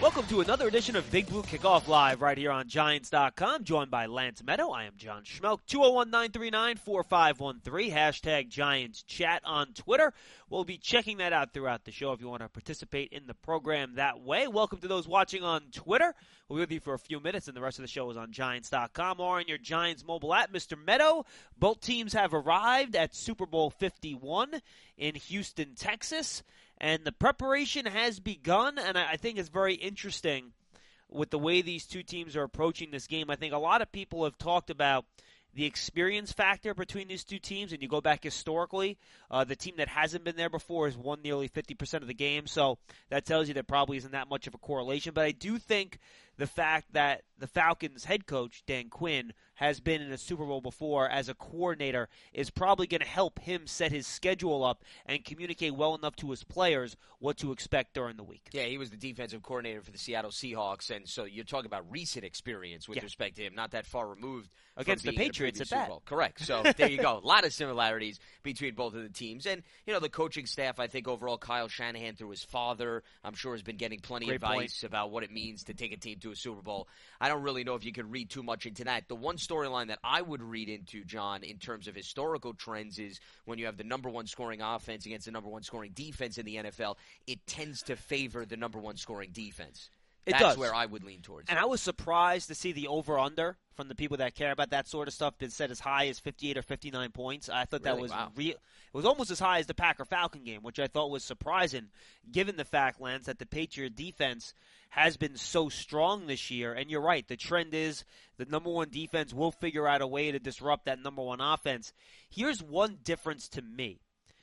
Welcome to another edition of Big Blue Kickoff Live right here on Giants.com, joined by Lance Meadow. I am John Schmelk, 201-939-4513, hashtag Giants Chat on Twitter. We'll be checking that out throughout the show if you want to participate in the program that way. Welcome to those watching on Twitter. We'll be with you for a few minutes, and the rest of the show is on Giants.com or on your Giants mobile app. Mr. Meadow, both teams have arrived at Super Bowl 51 in Houston, Texas. And the preparation has begun, and I think it's very interesting with the way these two teams are approaching this game. I think a lot of people have talked about the experience factor between these two teams, and you go back historically, the team that hasn't been there before has won nearly 50% of the game, so that tells you there probably isn't that much of a correlation. But I do think the fact that the Falcons head coach, Dan Quinn, has been in a Super Bowl before as a coordinator is probably going to help him set his schedule up and communicate well enough to his players what to expect during the week. Yeah, he was the defensive coordinator for the Seattle Seahawks, and so you're talking about recent experience with respect to him, not that far removed against the Patriots at that. Correct. So there you go. A lot of similarities between both of the teams. And, the coaching staff, I think overall Kyle Shanahan through his father, I'm sure has been getting plenty of advice about what it means to take a team to a Super Bowl. I don't really know if you could read too much into that. The one storyline that I would read into, John, in terms of historical trends is when you have the number one scoring offense against the number one scoring defense in the NFL, it tends to favor the number one scoring defense. That's where I would lean towards. And I was surprised to see the over-under from the people that care about that sort of stuff been set as high as 58 or 59 points. I thought that was real. It was almost as high as the Packer-Falcon game, which I thought was surprising, given the fact, Lance, that the Patriot defense has been so strong this year. And you're right, the trend is the number one defense will figure out a way to disrupt that number one offense. Here's one difference to me.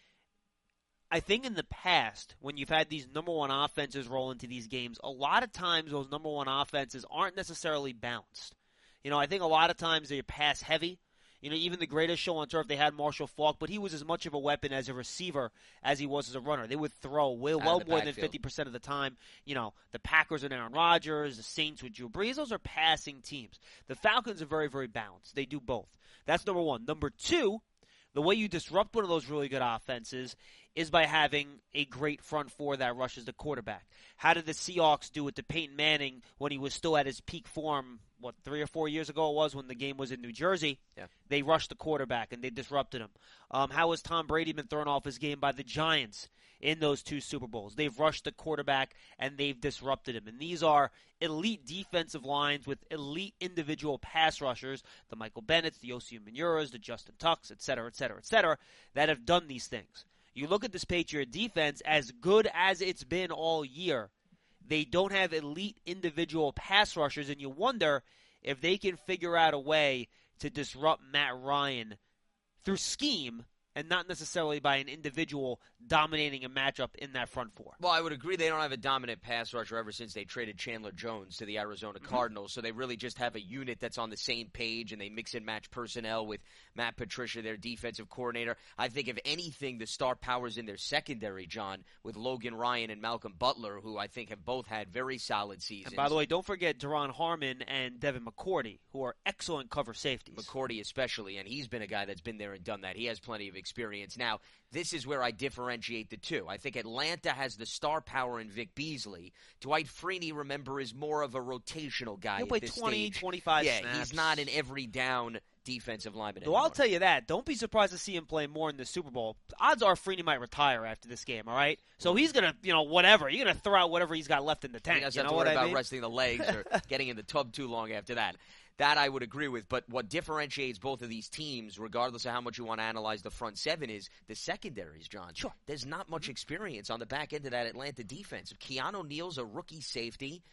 I think in the past, when you've had these number one offenses roll into these games, a lot of times those number one offenses aren't necessarily balanced. I think a lot of times they're pass heavy. Even the greatest show on turf, they had Marshall Faulk, but he was as much of a weapon as a receiver as he was as a runner. They would throw well more than 50% of the time. The Packers and Aaron Rodgers, the Saints with Drew Brees, those are passing teams. The Falcons are very, very balanced. They do both. That's number one. Number two, the way you disrupt one of those really good offenses is by having a great front four that rushes the quarterback. How did the Seahawks do it to Peyton Manning when he was still at his peak form, 3 or 4 years ago it was when the game was in New Jersey? Yeah. They rushed the quarterback and they disrupted him. How has Tom Brady been thrown off his game by the Giants in those two Super Bowls? They've rushed the quarterback and they've disrupted him. And these are elite defensive lines with elite individual pass rushers, the Michael Bennett's, the Osi Umenyuras, the Justin Tucks, et cetera, that have done these things. You look at this Patriot defense, as good as it's been all year, they don't have elite individual pass rushers, and you wonder if they can figure out a way to disrupt Matt Ryan through scheme and not necessarily by an individual dominating a matchup in that front four. Well, I would agree they don't have a dominant pass rusher ever since they traded Chandler Jones to the Arizona Cardinals, so they really just have a unit that's on the same page, and they mix and match personnel with Matt Patricia, their defensive coordinator. I think, if anything, the star powers in their secondary, John, with Logan Ryan and Malcolm Butler, who I think have both had very solid seasons. And by the way, don't forget Deron Harmon and Devin McCourty, who are excellent cover safeties. McCourty especially, and he's been a guy that's been there and done that. He has plenty of experience. Now, this is where I differentiate the two. I think Atlanta has the star power in Vic Beasley. Dwight Freeney, remember, is more of a rotational guy. He'll play at this 20, stage. 25 snaps. snaps. He's not an every down defensive lineman Though I'll tell you that. Don't be surprised to see him play more in the Super Bowl. Odds are Freeney might retire after this game, all right? So he's going to, whatever. You're going to throw out whatever he's got left in the tank. He doesn't have to worry about resting the legs or getting in the tub too long after that. That I would agree with, but what differentiates both of these teams, regardless of how much you want to analyze the front seven, is the secondaries, John. Sure. There's not much experience on the back end of that Atlanta defense. Keanu Neal's a rookie safety.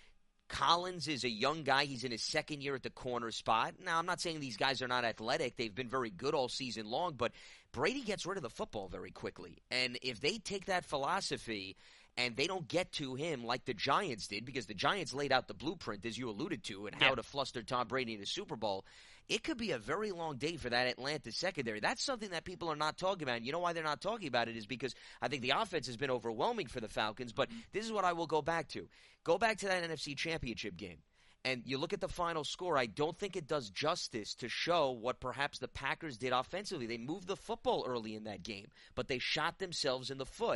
Collins is a young guy. He's in his second year at the corner spot. Now, I'm not saying these guys are not athletic. They've been very good all season long, but Brady gets rid of the football very quickly. And if they take that philosophy and they don't get to him like the Giants did, because the Giants laid out the blueprint, as you alluded to, and how to fluster Tom Brady in the Super Bowl, it could be a very long day for that Atlanta secondary. That's something that people are not talking about. And you know why they're not talking about it is because I think the offense has been overwhelming for the Falcons, but this is what I will go back to. Go back to that NFC Championship game. And you look at the final score, I don't think it does justice to show what perhaps the Packers did offensively. They moved the football early in that game, but they shot themselves in the foot.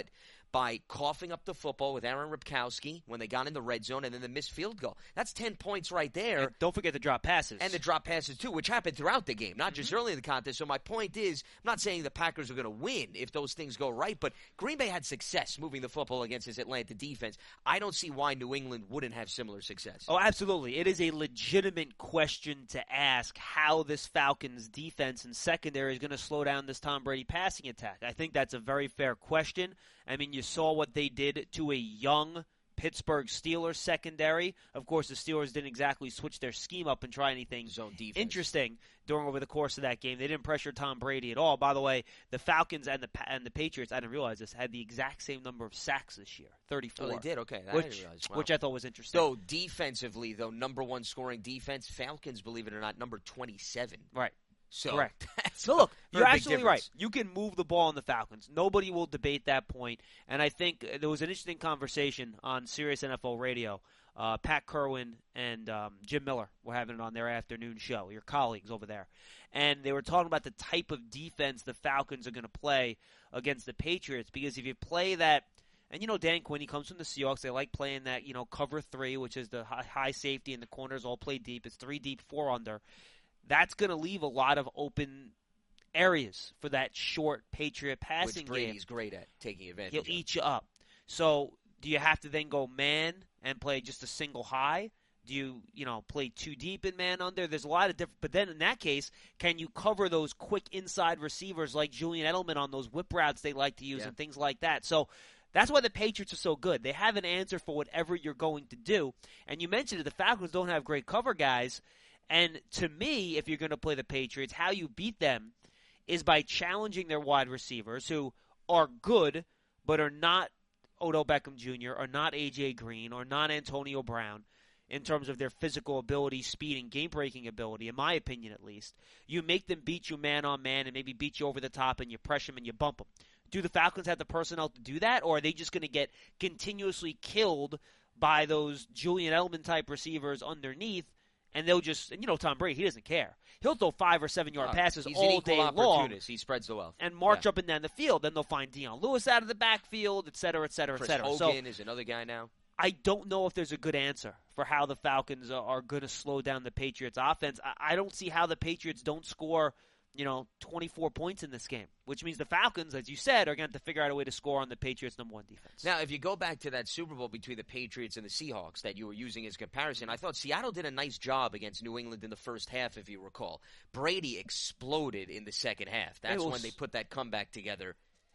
by coughing up the football with Aaron Ripkowski when they got in the red zone and then the missed field goal. That's 10 points right there. And don't forget the drop passes. And the drop passes, too, which happened throughout the game, not just early in the contest. So my point is, I'm not saying the Packers are going to win if those things go right, but Green Bay had success moving the football against this Atlanta defense. I don't see why New England wouldn't have similar success. Oh, absolutely. It is a legitimate question to ask how this Falcons defense and secondary is going to slow down this Tom Brady passing attack. I think that's a very fair question. I mean, you saw what they did to a young Pittsburgh Steelers secondary. Of course, the Steelers didn't exactly switch their scheme up and try anything zone defense interesting over the course of that game. They didn't pressure Tom Brady at all. By the way, the Falcons and the Patriots, I didn't realize this, had the exact same number of sacks this year, 34. Oh, they did? Okay. I didn't realize. Wow. Which I thought was interesting. So defensively, though, number one scoring defense, Falcons, believe it or not, number 27. Right. So, correct. So look, you're absolutely right. You can move the ball on the Falcons. Nobody will debate that point. And I think there was an interesting conversation on Sirius NFL Radio. Pat Kerwin and Jim Miller were having it on their afternoon show, your colleagues over there. And they were talking about the type of defense the Falcons are going to play against the Patriots. Because if you play that, and Dan Quinn, he comes from the Seahawks. They like playing that, cover 3, which is the high safety and the corners all play deep. It's 3 deep, 4 under. That's going to leave a lot of open areas for that short Patriot passing game. Which Brady's great at taking advantage He'll eat you up. So do you have to then go man and play just a single high? Do you, play 2 deep in man under? There's a lot of different. But then in that case, can you cover those quick inside receivers like Julian Edelman on those whip routes they like to use and things like that? So that's why the Patriots are so good. They have an answer for whatever you're going to do. And you mentioned it, the Falcons don't have great cover guys. And to me, if you're going to play the Patriots, how you beat them is by challenging their wide receivers who are good but are not Odell Beckham Jr., are not A.J. Green, or not Antonio Brown in terms of their physical ability, speed, and game-breaking ability, in my opinion at least. You make them beat you man-on-man and maybe beat you over the top and you press them and you bump them. Do the Falcons have the personnel to do that, or are they just going to get continuously killed by those Julian Edelman-type receivers underneath? And they'll just, Tom Brady, he doesn't care. He'll throw 5 or 7 yard passes all day long. He spreads the wealth. And march up and down the field. Then they'll find Dion Lewis out of the backfield, et cetera, et cetera, et cetera. Chris Hogan is another guy now. I don't know if there's a good answer for how the Falcons are going to slow down the Patriots' offense. I don't see how the Patriots don't score, 24 points in this game, which means the Falcons, as you said, are going to have to figure out a way to score on the Patriots' number 1 defense. Now, if you go back to that Super Bowl between the Patriots and the Seahawks that you were using as comparison, I thought Seattle did a nice job against New England in the first half, if you recall. Brady exploded in the second half. That's when they put that comeback together.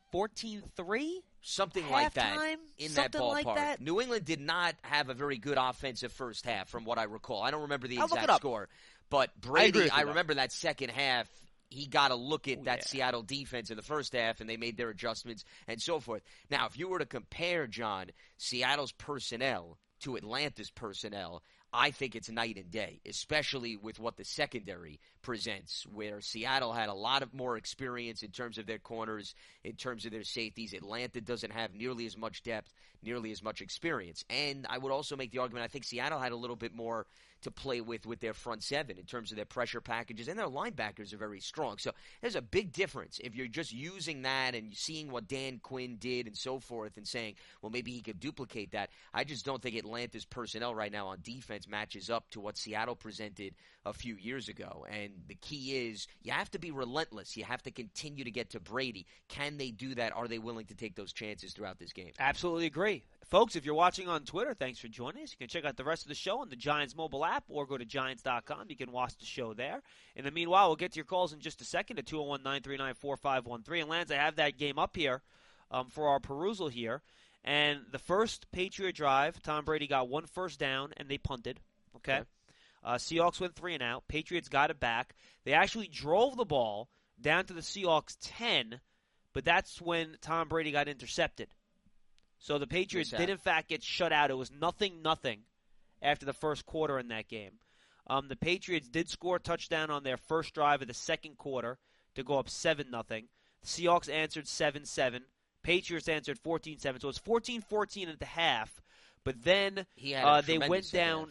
14-3? Something like that. In that ballpark. Like that? New England did not have a very good offensive first half, from what I recall. I don't remember the exact score. But Brady, I remember that second half. He got a look at that Seattle defense in the first half, and they made their adjustments and so forth. Now, if you were to compare, John, Seattle's personnel to Atlanta's personnel, I think it's night and day, especially with what the secondary presents, where Seattle had a lot of more experience in terms of their corners, in terms of their safeties. Atlanta doesn't have nearly as much depth, nearly as much experience. And I would also make the argument, I think Seattle had a little bit more to play with their front seven in terms of their pressure packages, and their linebackers are very strong. So there's a big difference if you're just using that and seeing what Dan Quinn did and so forth and saying, well, maybe he could duplicate that. I just don't think Atlanta's personnel right now on defense matches up to what Seattle presented a few years ago. And the key is you have to be relentless. You have to continue to get to Brady. Can they do that? Are they willing to take those chances throughout this game? Absolutely agree. Folks, if you're watching on Twitter, thanks for joining us. You can check out the rest of the show on the Giants mobile app or go to Giants.com. You can watch the show there. In the meanwhile, we'll get to your calls in just a second at 201-939-4513. And Lance, I have that game up here for our perusal here. And the first Patriot drive, Tom Brady got 1 first down, and they punted. Okay. Seahawks went 3 and out. Patriots got it back. They actually drove the ball down to the Seahawks 10, but that's when Tom Brady got intercepted. So the Patriots did, in fact, get shut out. It was 0-0 after the first quarter in that game. The Patriots did score a touchdown on their first drive of the second quarter to go up 7-0. The Seahawks answered 7-7. Patriots answered 14-7. So it was 14-14 at the half. But then they went down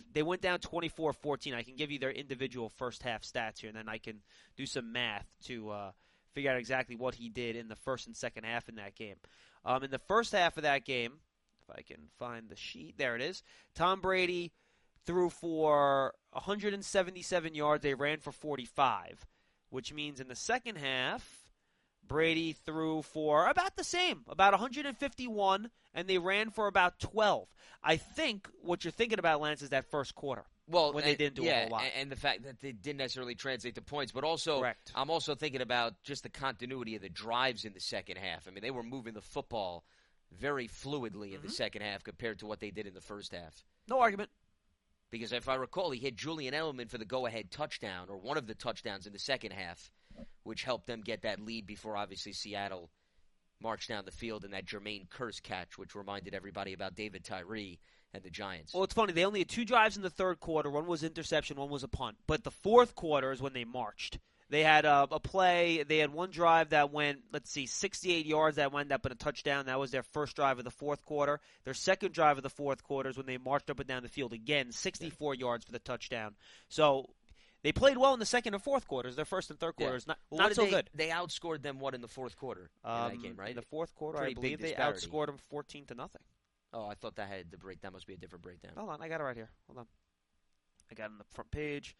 24-14. I can give you their individual first half stats here, and then I can do some math to figure out exactly what he did in the first and second half in that game. In the first half of that game, if I can find the sheet, there it is. Tom Brady threw for 177 yards. They ran for 45, which means in the second half, Brady threw for about the same, about 151, and they ran for about 12. I think what you're thinking about, Lance, is that first quarter. Well, when they didn't do a whole lot. And the fact that they didn't necessarily translate to points, but also Correct. I'm also thinking about just the continuity of the drives in the second half. I mean, they were moving the football very fluidly in the second half compared to what they did in the first half. No argument. Because if I recall, he hit Julian Edelman for the go-ahead touchdown, or one of the touchdowns in the second half, which helped them get that lead before, obviously, Seattle marched down the field in that Jermaine Kearse catch, which reminded everybody about David Tyree and the Giants. Well, it's funny. They only had 2 drives in the third quarter. One was interception, one was a punt. But the fourth quarter is when they marched. They had a play. They had one drive that went, 68 yards that wound up in a touchdown. That was their first drive of the fourth quarter. Their second drive of the fourth quarter is when they marched up and down the field again, 64 yards for the touchdown. So they played well in the second and fourth quarters. Their first and third quarters, not so good. They outscored them, what, in the fourth quarter in that game, right? In the fourth quarter, Pretty I believe they disparity. outscored them 14-0. Oh, I thought that had the break. That must be a different breakdown. Hold on, I got it right here. Hold on. I got it on the front page.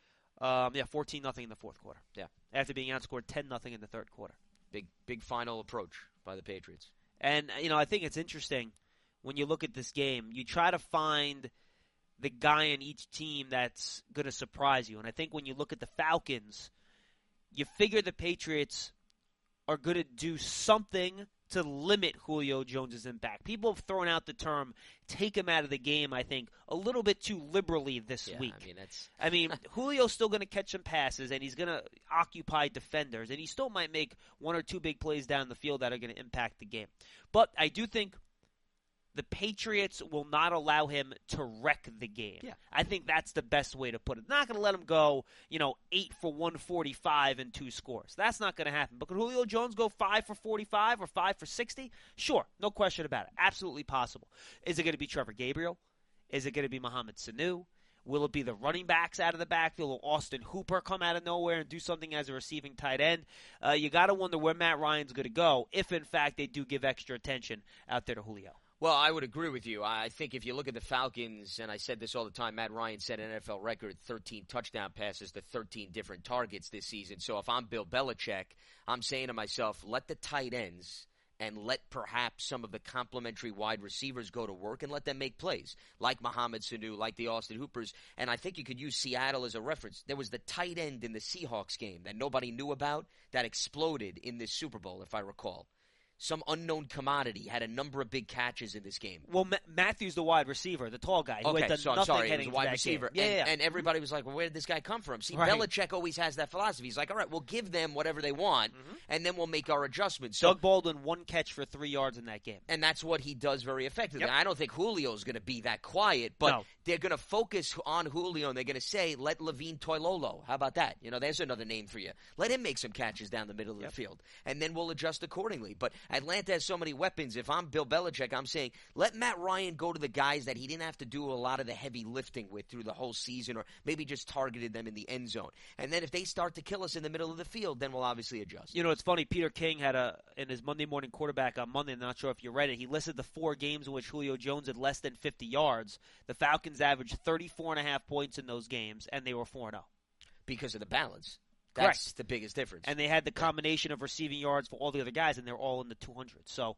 14-0 in the fourth quarter. Yeah. After being outscored 10-0 in the third quarter. Big final approach by the Patriots. And, I think it's interesting when you look at this game. You try to find the guy in each team that's going to surprise you. And I think when you look at the Falcons, you figure the Patriots are going to do something to limit Julio Jones' impact. People have thrown out the term take him out of the game, I think, a little bit too liberally this week. I mean, Julio's still going to catch some passes, and he's going to occupy defenders, and he still might make 1 or 2 big plays down the field that are going to impact the game. But I do think the Patriots will not allow him to wreck the game. Yeah. I think that's the best way to put it. Not going to let him go, 8 for 145 and 2 scores. That's not going to happen. But could Julio Jones go 5 for 45 or 5 for 60? Sure, no question about it. Absolutely possible. Is it going to be Trevor Gabriel? Is it going to be Mohamed Sanu? Will it be the running backs out of the backfield? Will Austin Hooper come out of nowhere and do something as a receiving tight end? You got to wonder where Matt Ryan's going to go if, in fact, they do give extra attention out there to Julio. Well, I would agree with you. I think if you look at the Falcons, and I said this all the time, Matt Ryan set an NFL record 13 touchdown passes to 13 different targets this season. So if I'm Bill Belichick, I'm saying to myself, let the tight ends and let perhaps some of the complementary wide receivers go to work and let them make plays, like Mohamed Sanu, like the Austin Hoopers. And I think you could use Seattle as a reference. There was the tight end in the Seahawks game that nobody knew about that exploded in this Super Bowl, if I recall. Some unknown commodity had a number of big catches in this game. Well, Matthews, the wide receiver, the tall guy, who had done nothing heading into wide that receiver. Game. And everybody was like, well, where did this guy come from? See, right. Belichick always has that philosophy. He's like, all right, we'll give them whatever they want, and then we'll make our adjustments. So, Doug Baldwin, 1 catch for 3 yards in that game. And that's what he does very effectively. Yep. I don't think Julio's going to be that quiet, but they're going to focus on Julio, and they're going to say, let Levine Toilolo. How about that? There's another name for you. Let him make some catches down the middle of the field, and then we'll adjust accordingly. But Atlanta has so many weapons. If I'm Bill Belichick, I'm saying let Matt Ryan go to the guys that he didn't have to do a lot of the heavy lifting with through the whole season, or maybe just targeted them in the end zone. And then if they start to kill us in the middle of the field, then we'll obviously adjust. It's funny. Peter King had in his Monday morning quarterback on Monday, I'm not sure if you read it, he listed the 4 games in which Julio Jones had less than 50 yards. The Falcons averaged 34.5 points in those games, and they were 4-0. Because of the balance. Correct. That's the biggest difference. And they had the combination of receiving yards for all the other guys, and they're all in the 200s. So,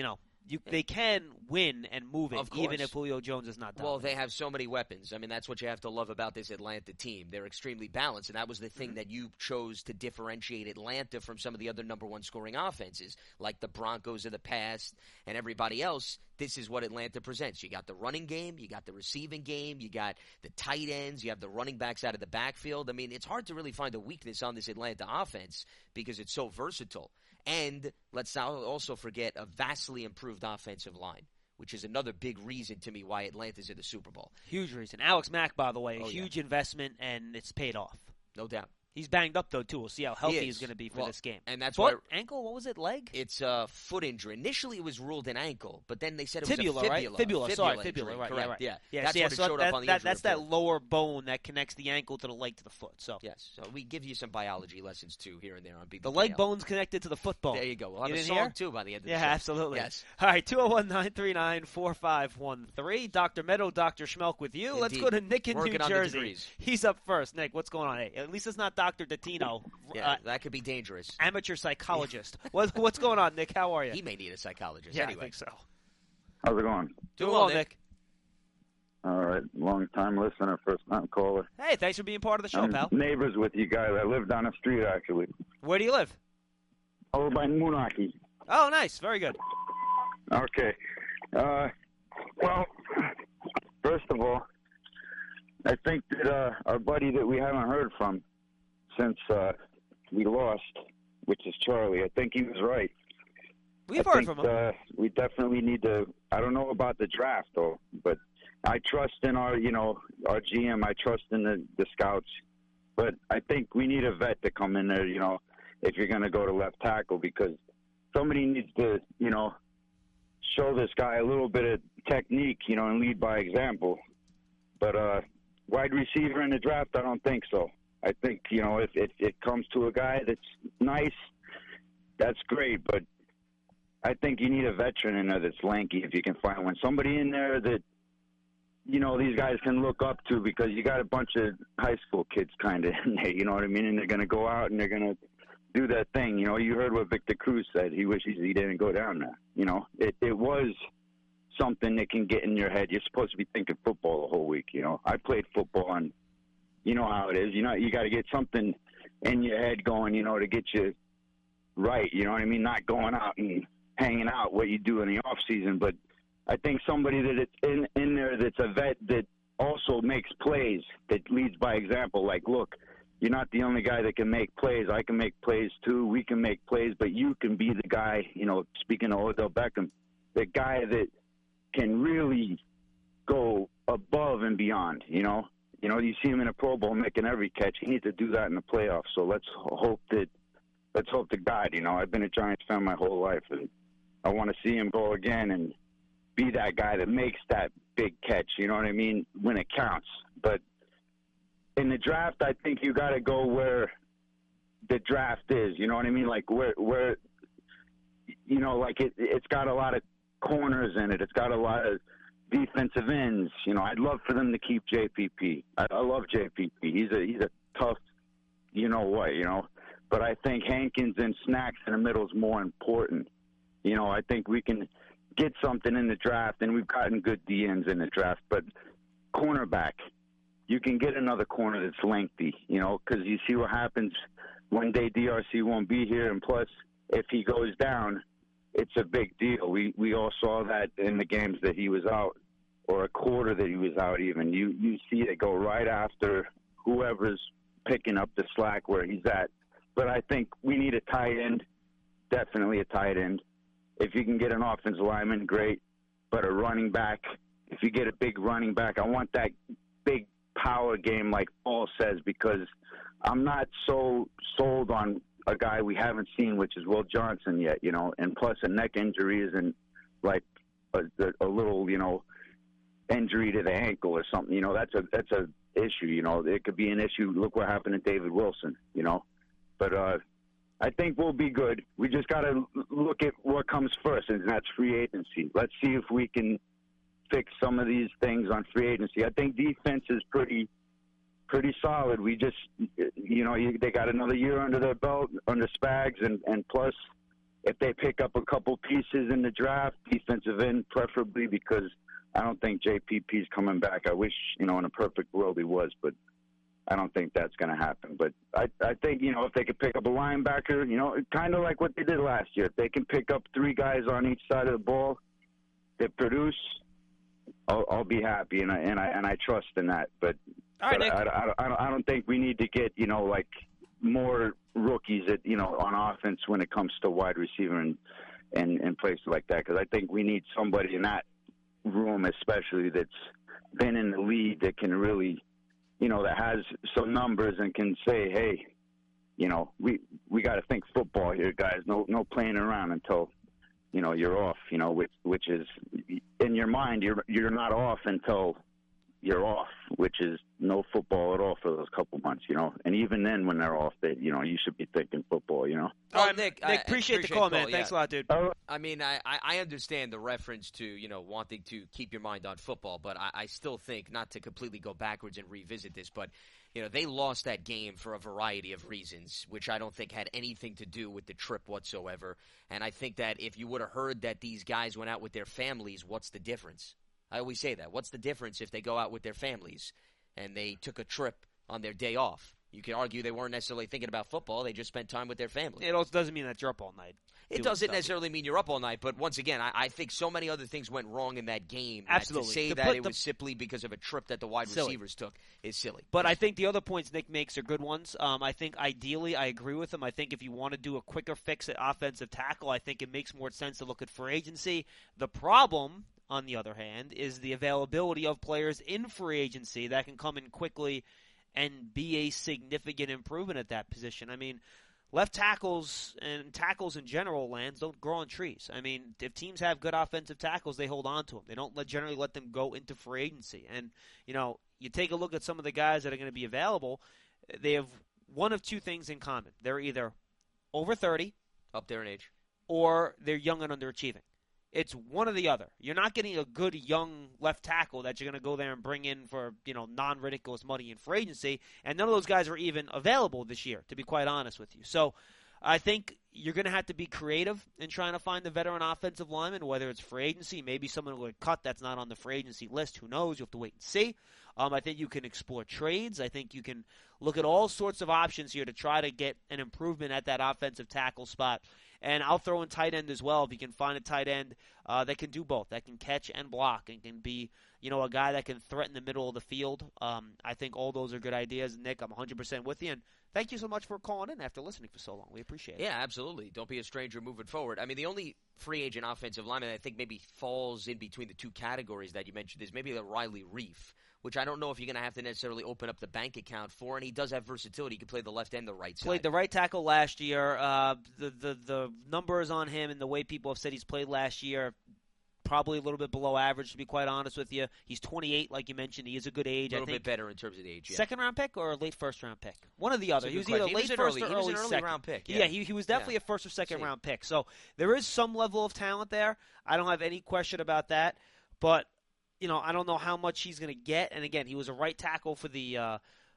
they can win and move it, even if Julio Jones is not dominant. Well, they have so many weapons. I mean, that's what you have to love about this Atlanta team. They're extremely balanced, and that was the thing that you chose to differentiate Atlanta from some of the other number 1 scoring offenses, like the Broncos of the past and everybody else. This is what Atlanta presents. You got the running game, you got the receiving game, you got the tight ends, you have the running backs out of the backfield. I mean, it's hard to really find a weakness on this Atlanta offense because it's so versatile. And let's not also forget a vastly improved offensive line, which is another big reason to me why Atlanta's in the Super Bowl. Huge reason. Alex Mack, by the way, a huge investment, and it's paid off. No doubt. He's banged up, though, too. We'll see how healthy he's going to be for this game. And that's Foot, ankle, what was it, leg? It's a foot injury. Initially, it was ruled an ankle, but then they said it was fibula, a fibula. right? Fibula, sorry, injury, fibula, right, correct, yeah. That's what it showed up on the injury That's report. that lower bone that connects the ankle to the leg to the foot. So yes, so we give you some biology lessons, too, here and there on BBKL. The leg bone's connected to the foot bone. There you go. We'll have a song, too, by the end of the show. Yeah, absolutely. Yes. All right, 201-939-4513. Dr. Meadow, Dr. Schmelk with you. Indeed. Let's go to Nick in Working New on the Jersey. degrees. He's up first. Nick, what's going on? Hey, at least it's not Dr. Datino. Yeah, that could be dangerous. Amateur psychologist. What's going on, Nick? How are you? He may need a psychologist yeah, anyway. I think so. How's it going? Doing well, Nick. All right. Long-time listener, first-time caller. Hey, thanks for being part of the show, pal. Neighbors with you guys. I live down the street, actually. Where do you live? Over by Moonachie. Oh, nice. Very good. Okay. Well, first of all, I think that our buddy that we haven't heard from since we lost, which is Charlie, I think he was right. We've heard from him. We definitely need to. I don't know about the draft though, but I trust in our GM. I trust in the scouts, but I think we need a vet to come in there. If you're going to go to left tackle, because somebody needs to show this guy a little bit of technique, and lead by example. But wide receiver in the draft, I don't think so. I think if it comes to a guy that's nice, that's great, but I think you need a veteran in there that's lanky if you can find one. Somebody in there that, these guys can look up to, because you got a bunch of high school kids kind of in there, you know what I mean? And they're going to go out and they're going to do that thing. You heard what Victor Cruz said. He wishes he didn't go down there. It was something that can get in your head. You're supposed to be thinking football the whole week, I played football, and you know how it is. You got to get something in your head going, to get you right, you know what I mean? Not going out and hanging out what you do in the off season, but I think somebody that it's in there that's a vet that also makes plays, that leads by example. Like, look, you're not the only guy that can make plays. I can make plays too. We can make plays, but you can be the guy, speaking of Odell Beckham, the guy that can really go above and beyond, you see him in a Pro Bowl making every catch. He needs to do that in the playoffs. So let's hope to God, I've been a Giants fan my whole life, and I want to see him go again and be that guy that makes that big catch, you know what I mean, when it counts. But in the draft, I think you got to go where the draft is, you know what I mean? Like where like it's got a lot of corners in it. It's got a lot of defensive ends. I'd love for them to keep JPP. I love JPP. He's a tough, but I think Hankins and Snacks in the middle is more important. I think we can get something in the draft, and we've gotten good DNs in the draft, but cornerback, you can get another corner that's lengthy, because you see what happens one day. DRC won't be here, and plus, if he goes down, it's a big deal. We all saw that in the games that he was out, or a quarter that he was out even. You see it go right after whoever's picking up the slack where he's at. But I think we need a tight end, definitely a tight end. If you can get an offensive lineman, great. But a running back, if you get a big running back, I want that big power game like Paul says, because I'm not so sold on a guy we haven't seen, which is Will Johnson yet, and plus a neck injury isn't like a little, injury to the ankle or something. That's a issue. It could be an issue. Look what happened to David Wilson. But I think we'll be good. We just got to look at what comes first, and that's free agency. Let's see if we can fix some of these things on free agency. I think defense is pretty solid. We just, they got another year under their belt, under Spags, and plus, if they pick up a couple pieces in the draft, defensive end preferably, because I don't think JPP's coming back. I wish, in a perfect world he was, but I don't think that's going to happen. But I think, if they could pick up a linebacker, kind of like what they did last year. If they can pick up three guys on each side of the ball that produce, I'll be happy, and I trust in that. But, all right, Nick. I don't think we need to get, like more rookies at, on offense when it comes to wide receiver and places like that, because I think we need somebody in that room especially that's been in the league that can really, that has some numbers and can say, hey, we got to think football here, guys. No playing around until you're off. Which is in your mind you're not off until you're off, which is no football at all for those couple months. And even then when they're off, you should be thinking football. All right, Nick, appreciate the call, man. Thanks a lot, dude. I mean, I understand the reference to, wanting to keep your mind on football, but I still think, not to completely go backwards and revisit this, but, they lost that game for a variety of reasons, which I don't think had anything to do with the trip whatsoever. And I think that if you would have heard that these guys went out with their families, what's the difference? I always say that. What's the difference if they go out with their families and they took a trip on their day off? You could argue they weren't necessarily thinking about football. They just spent time with their family. It also doesn't mean that you're up all night. It doesn't necessarily mean you're up all night, but once again, I think so many other things went wrong in that game. Absolutely. To say that it was simply because of a trip that the wide receivers took is silly. But I think the other points Nick makes are good ones. I think ideally I agree with him. I think if you want to do a quicker fix at offensive tackle, I think it makes more sense to look at free agency. The problem, on the other hand, is the availability of players in free agency that can come in quickly and be a significant improvement at that position. I mean, left tackles and tackles in general, Lance, don't grow on trees. I mean, if teams have good offensive tackles, they hold on to them. They don't generally let them go into free agency. And, you take a look at some of the guys that are going to be available, they have one of two things in common. They're either over 30. Up there in age. Or they're young and underachieving. It's one or the other. You're not getting a good young left tackle that you're going to go there and bring in for, non-ridiculous money in free agency, and none of those guys are even available this year, to be quite honest with you. So I think you're going to have to be creative in trying to find the veteran offensive lineman, whether it's free agency, maybe someone will get cut that's not on the free agency list. Who knows? You have to wait and see. I think you can explore trades. I think you can look at all sorts of options here to try to get an improvement at that offensive tackle spot. And I'll throw in tight end as well if you can find a tight end that can do both, that can catch and block and can be, a guy that can threaten the middle of the field. I think all those are good ideas. Nick, I'm 100% with you. And thank you so much for calling in after listening for so long. We appreciate it. Yeah, absolutely. Don't be a stranger moving forward. I mean, the only free agent offensive lineman I think maybe falls in between the two categories that you mentioned is maybe the Riley Reif, which I don't know if you're going to have to necessarily open up the bank account for, and he does have versatility. He can play the left and the right side. Played the right tackle last year. The numbers on him and the way people have said he's played last year, probably a little bit below average, to be quite honest with you. He's 28, like you mentioned. He is a good age. A little bit better in terms of age, yeah. Second-round pick or a late first-round pick? One or the other. He was either late first or early second. Round pick. Yeah, he was definitely a first or second-round pick. So there is some level of talent there. I don't have any question about that. But I don't know how much he's going to get. And again, he was a right tackle for the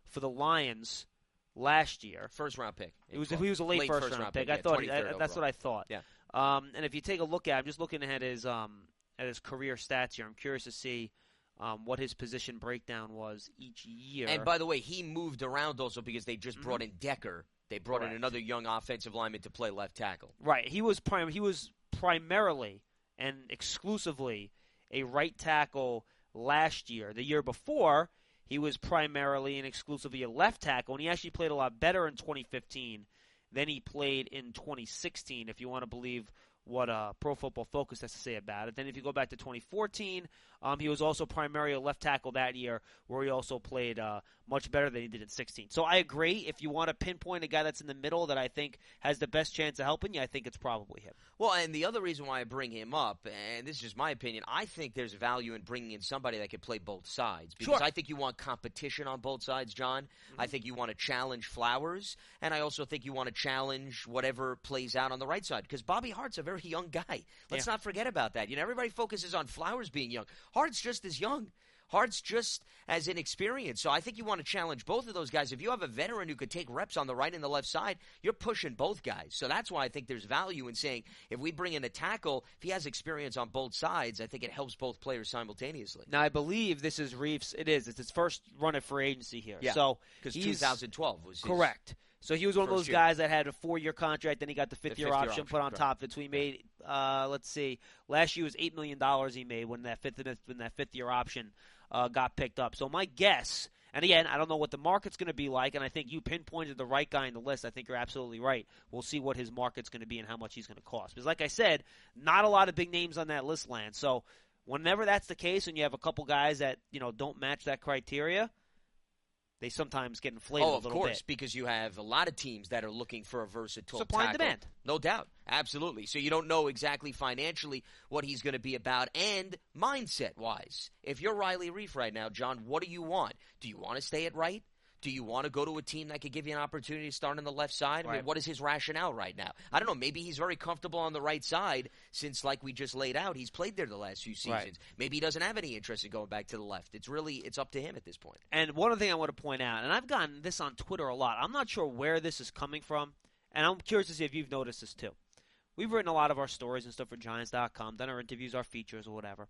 Lions last year. First-round pick. He was a late first-round pick. I thought that's what I thought. Yeah. And if you take a look at, I'm just looking at his career stats here. I'm curious to see what his position breakdown was each year. And by the way, he moved around also because they just brought in Decker. They brought in another young offensive lineman to play left tackle. Right. He was primarily and exclusively a right tackle last year. The year before, he was primarily and exclusively a left tackle, and he actually played a lot better in 2015 than he played in 2016, if you want to believe what Pro Football Focus has to say about it. Then if you go back to 2014, he was also primarily a left tackle that year, where he also played much better than he did in 16. So I agree. If you want to pinpoint a guy that's in the middle that I think has the best chance of helping you, I think it's probably him. Well, and the other reason why I bring him up, and this is just my opinion, I think there's value in bringing in somebody that can play both sides. Because I think you want competition on both sides, John. Mm-hmm. I think you want to challenge Flowers, and I also think you want to challenge whatever plays out on the right side. Because Bobby Hart's a very young guy. Let's not forget about that. Everybody focuses on Flowers being young. Hart's just as young. Hart's just as inexperienced. So I think you want to challenge both of those guys. If you have a veteran who could take reps on the right and the left side, you're pushing both guys. So that's why I think there's value in saying if we bring in a tackle, if he has experience on both sides, I think it helps both players simultaneously. Now, I believe this is Reif's. It's his first run at free agency here. Yeah, so because 2012 was his correct. So he was one of those guys that had a 4-year contract, then he got the fifth-year option put on top of it. So he made, let's see, last year was $8 million he made when that fifth-year option got picked up. So my guess, and again, I don't know what the market's going to be like, and I think you pinpointed the right guy in the list. I think you're absolutely right. We'll see what his market's going to be and how much he's going to cost. Because like I said, not a lot of big names on that list, Lance. So whenever that's the case and you have a couple guys that don't match that criteria, they sometimes get inflated a little bit. Oh, of course, because you have a lot of teams that are looking for a versatile supply tackle. and demand. No doubt. Absolutely. So you don't know exactly financially what he's going to be about and mindset-wise. If you're Riley Reiff right now, John, what do you want? Do you want to stay at right? Do you want to go to a team that could give you an opportunity to start on the left side? Right. I mean, what is his rationale right now? I don't know. Maybe he's very comfortable on the right side since, like we just laid out, he's played there the last few seasons. Right. Maybe he doesn't have any interest in going back to the left. It's up to him at this point. And one other thing I want to point out, and I've gotten this on Twitter a lot. I'm not sure where this is coming from, and I'm curious to see if you've noticed this too. We've written a lot of our stories and stuff for Giants.com, done our interviews, our features, or whatever.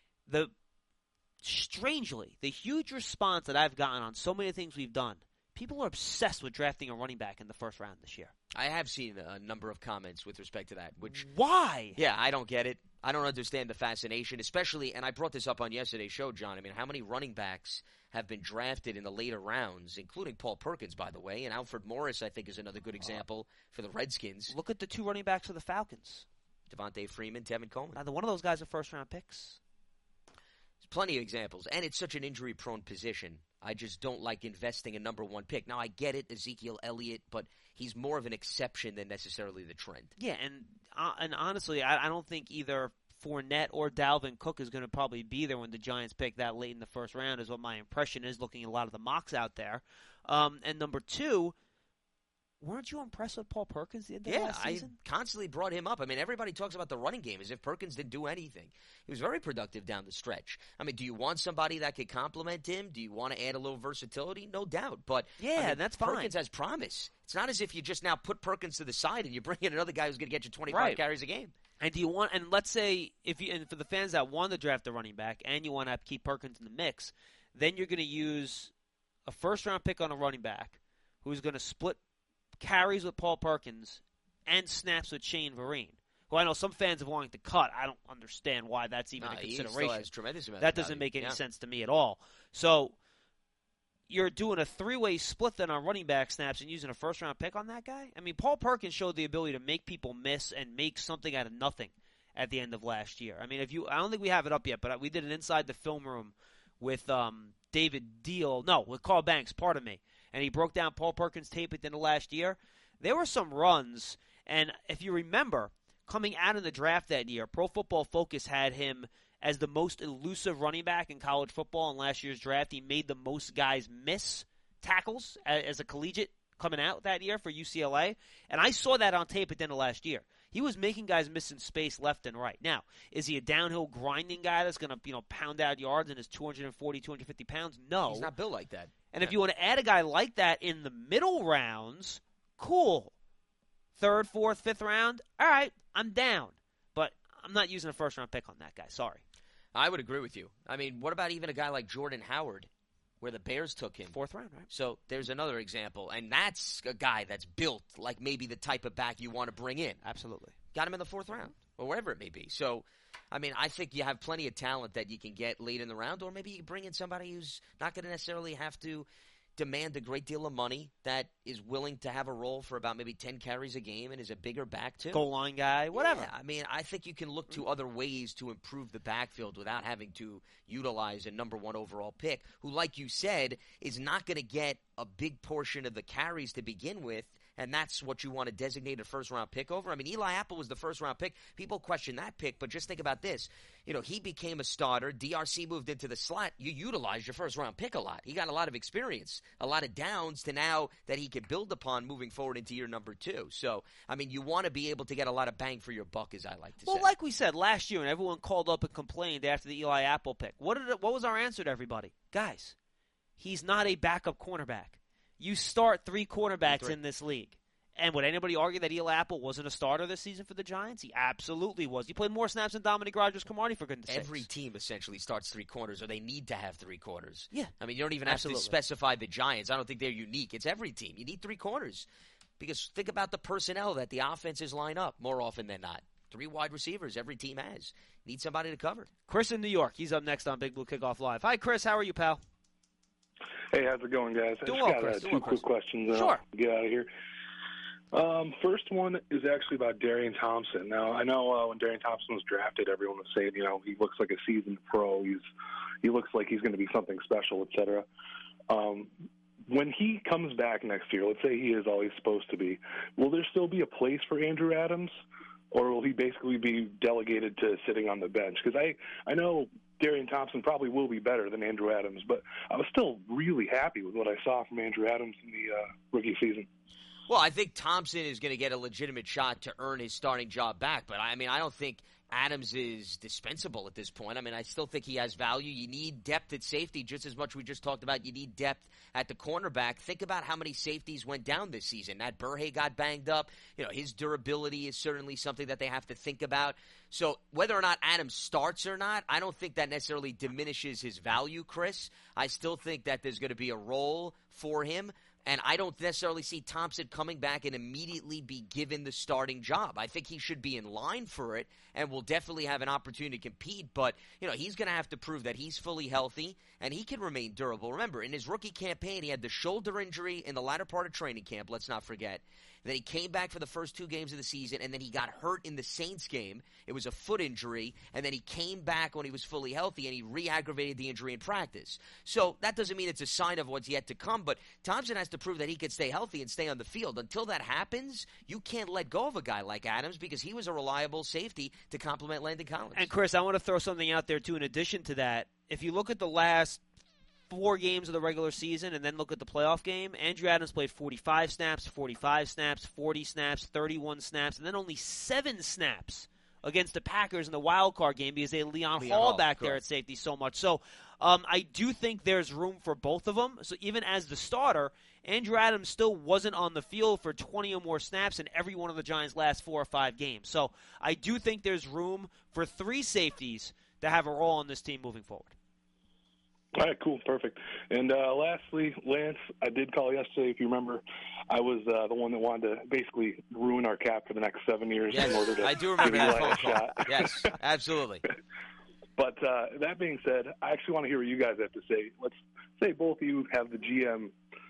Strangely, the huge response that I've gotten on so many things we've done, people are obsessed with drafting a running back in the first round this year. I have seen a number of comments with respect to that. Why? Yeah, I don't get it. I don't understand the fascination, especially, and I brought this up on yesterday's show, John. I mean, how many running backs have been drafted in the later rounds, including Paul Perkins, by the way, and Alfred Morris, I think, is another good example for the Redskins. Look at the 2 running backs for the Falcons. Devontae Freeman, Tevin Coleman. Neither one of those guys are first-round picks. There's plenty of examples, and it's such an injury-prone position. I just don't like investing a number 1 pick. Now, I get it, Ezekiel Elliott, but he's more of an exception than necessarily the trend. Yeah, and honestly, I don't think either Fournette or Dalvin Cook is going to probably be there when the Giants pick that late in the first round is what my impression is looking at a lot of the mocks out there. And number 2, weren't you impressed with Paul Perkins the end of last season? I constantly brought him up. I mean, everybody talks about the running game as if Perkins didn't do anything. He was very productive down the stretch. I mean, do you want somebody that could complement him? Do you want to add a little versatility? No doubt. But yeah, I mean, that's fine. Perkins has promise. It's not as if you just now put Perkins to the side and you bring in another guy who's going to get you 25 carries a game. And do you want? And let's say and for the fans that want to draft a running back and you want to keep Perkins in the mix, then you're going to use a first-round pick on a running back who's going to split carries with Paul Perkins and snaps with Shane Vereen, who I know some fans have wanted to cut. I don't understand why that's even a consideration. He still has tremendous amount that doesn't make any sense to me at all. So you're doing a 3-way split then on running back snaps and using a first-round pick on that guy? I mean, Paul Perkins showed the ability to make people miss and make something out of nothing at the end of last year. I mean, I don't think we have it up yet, but we did an Inside the Film Room with with Carl Banks, pardon me. And he broke down Paul Perkins' tape at the end of last year. There were some runs, and if you remember, coming out of the draft that year, Pro Football Focus had him as the most elusive running back in college football in last year's draft. He made the most guys miss tackles as a collegiate coming out that year for UCLA, and I saw that on tape at the end of last year. He was making guys miss in space left and right. Now, is he a downhill grinding guy that's going to pound out yards and is 240, 250 pounds? No. He's not built like that. And if you want to add a guy like that in the middle rounds, cool. 3rd, 4th, 5th round, all right, I'm down. But I'm not using a first-round pick on that guy. Sorry. I would agree with you. I mean, what about even a guy like Jordan Howard, where the Bears took him? 4th round, right? So there's another example, and that's a guy that's built like maybe the type of back you want to bring in. Absolutely. Got him in the 4th round, or wherever it may be. So, I mean, I think you have plenty of talent that you can get late in the round, or maybe you bring in somebody who's not going to necessarily have to demand a great deal of money, that is willing to have a role for about maybe 10 carries a game and is a bigger back too. Goal line guy, whatever. Yeah, I mean, I think you can look to other ways to improve the backfield without having to utilize a number 1 overall pick, who, like you said, is not going to get a big portion of the carries to begin with, and that's what you want to designate a first-round pick over. I mean, Eli Apple was the first-round pick. People question that pick, but just think about this. You know, he became a starter. DRC moved into the slot. You utilized your first-round pick a lot. He got a lot of experience, a lot of downs to now that he can build upon moving forward into year number 2. So, I mean, you want to be able to get a lot of bang for your buck, as I like to say. Well, like we said last year, and everyone called up and complained after the Eli Apple pick. What was our answer to everybody? Guys, he's not a backup cornerback. You start 3 cornerbacks in this league. And would anybody argue that Eli Apple wasn't a starter this season for the Giants? He absolutely was. He played more snaps than Dominic Rodgers-Cromartie, for goodness sakes. Every team essentially starts 3 corners, or they need to have 3 corners. Yeah. I mean, you don't even have to specify the Giants. I don't think they're unique. It's every team. You need 3 corners. Because think about the personnel that the offenses line up more often than not. 3 wide receivers every team has. Need somebody to cover. Chris in New York. He's up next on Big Blue Kickoff Live. Hi, Chris. How are you, pal? Hey, how's it going, guys? Doing well, I just got 2 quick questions. Sure. Get out of here. First one is actually about Darian Thompson. Now, I know when Darian Thompson was drafted, everyone was saying, you know, he looks like a seasoned pro. He looks like he's going to be something special, et cetera. when he comes back next year, let's say he is all he's supposed to be, will there still be a place for Andrew Adams, or will he basically be delegated to sitting on the bench? Because I know Darian Thompson probably will be better than Andrew Adams, but I was still really happy with what I saw from Andrew Adams in the rookie season. Well, I think Thompson is going to get a legitimate shot to earn his starting job back, but I don't think Adams is dispensable at this point. I still think he has value. You need depth at safety just as much we just talked about. You need depth at the cornerback. Think about how many safeties went down this season. Matt Burhay got banged up. His durability is certainly something that they have to think about. So whether or not Adams starts or not, I don't think that necessarily diminishes his value, Chris. I still think that there's going to be a role for him. And I don't necessarily see Thompson coming back and immediately be given the starting job. I think he should be in line for it and will definitely have an opportunity to compete. But, he's going to have to prove that he's fully healthy and he can remain durable. Remember, in his rookie campaign, he had the shoulder injury in the latter part of training camp, let's not forget. Then he came back for the first 2 games of the season, and then he got hurt in the Saints game. It was a foot injury, and then he came back when he was fully healthy, and he re-aggravated the injury in practice. So that doesn't mean it's a sign of what's yet to come, but Thompson has to prove that he can stay healthy and stay on the field. Until that happens, you can't let go of a guy like Adams because he was a reliable safety to complement Landon Collins. And, Chris, I want to throw something out there, too, in addition to that. If you look at the last 4 games of the regular season and then look at the playoff game, Andrew Adams played 45 snaps, 45 snaps, 40 snaps, 31 snaps, and then only 7 snaps against the Packers in the wild card game because they had Leon Hall back there at safety so much. So I do think there's room for both of them. So even as the starter, Andrew Adams still wasn't on the field for 20 or more snaps in every one of the Giants' last 4 or 5 games. So I do think there's room for 3 safeties to have a role on this team moving forward. All right, cool, perfect. And lastly, Lance, I did call yesterday, if you remember. I was the one that wanted to basically ruin our cap for the next 7 years in order to I do remember that phone call. Shot. Yes, absolutely. But that being said, I actually want to hear what you guys have to say. Let's say both of you have the GM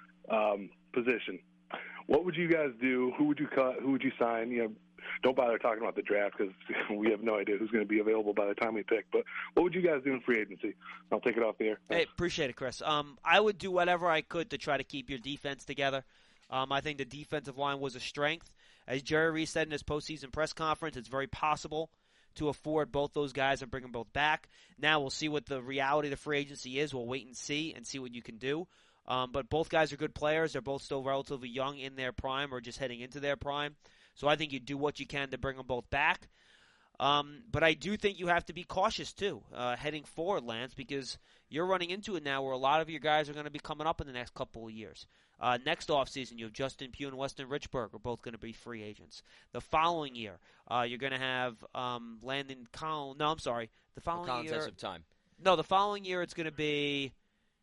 position. What would you guys do? Who would you cut? Who would you sign? Don't bother talking about the draft because we have no idea who's going to be available by the time we pick. But what would you guys do in free agency? I'll take it off the air. Hey, appreciate it, Chris. I would do whatever I could to try to keep your defense together. I think the defensive line was a strength. As Jerry Reese said in his postseason press conference, it's very possible to afford both those guys and bring them both back. Now we'll see what the reality of the free agency is. We'll wait and see what you can do. But both guys are good players. They're both still relatively young in their prime or just heading into their prime. So I think you do what you can to bring them both back. But I do think you have to be cautious, too, heading forward, Lance, because you're running into it now where a lot of your guys are going to be coming up in the next couple of years. Next offseason, you have Justin Pugh and Weston Richburg are both going to be free agents. The following year, you're going to have Landon Collins. No, I'm sorry. The following year. Has some time. No, the following year it's going to be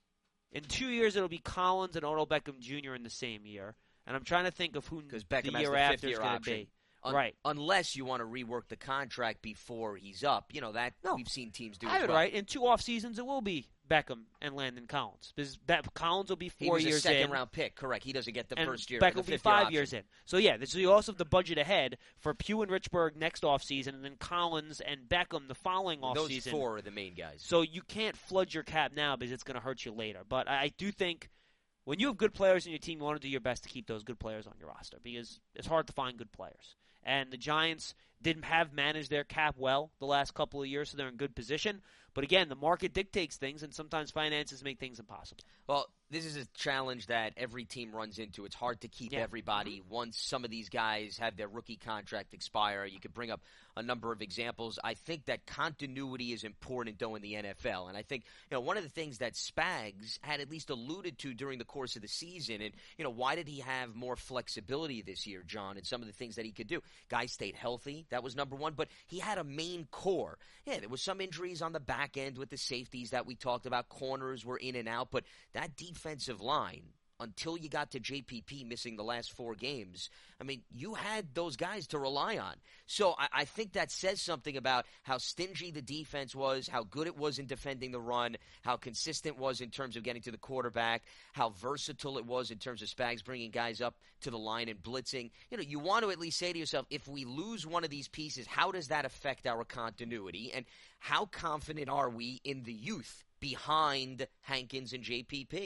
– in 2 years it'll be Collins and Odell Beckham Jr. in the same year. And I'm trying to think of who the year after is going to be. Right. Unless you want to rework the contract before he's up. We've seen teams do as well. Right. In 2 off seasons, it will be Beckham and Landon Collins. Because Collins will be 4 years in. He was a second-round pick, correct. He doesn't get the first year. Beckham will be 5 years in. So, so you also have the budget ahead for Pugh and Richburg next offseason, and then Collins and Beckham the following offseason. Those 4 are the main guys. So you can't flood your cap now because it's going to hurt you later. But I do think when you have good players in your team, you want to do your best to keep those good players on your roster because it's hard to find good players. And the Giants didn't have managed their cap well the last couple of years, so they're in good position. But again, the market dictates things, and sometimes finances make things impossible. Well, this is a challenge that every team runs into. It's hard to keep everybody. Once some of these guys have their rookie contract expire, you could bring up a number of examples. I think that continuity is important, though, in the NFL. And I think, one of the things that Spags had at least alluded to during the course of the season, and, why did he have more flexibility this year, John, and some of the things that he could do? Guys stayed healthy. That was number one. But he had a main core. Yeah, there was some injuries on the back end with the safeties that we talked about. Corners were in and out. But that defensive line, until you got to JPP missing the last 4 games, you had those guys to rely on. So I think that says something about how stingy the defense was, how good it was in defending the run, how consistent it was in terms of getting to the quarterback, how versatile it was in terms of Spags bringing guys up to the line and blitzing. You want to at least say to yourself, if we lose one of these pieces, how does that affect our continuity? And how confident are we in the youth behind Hankins and JPP?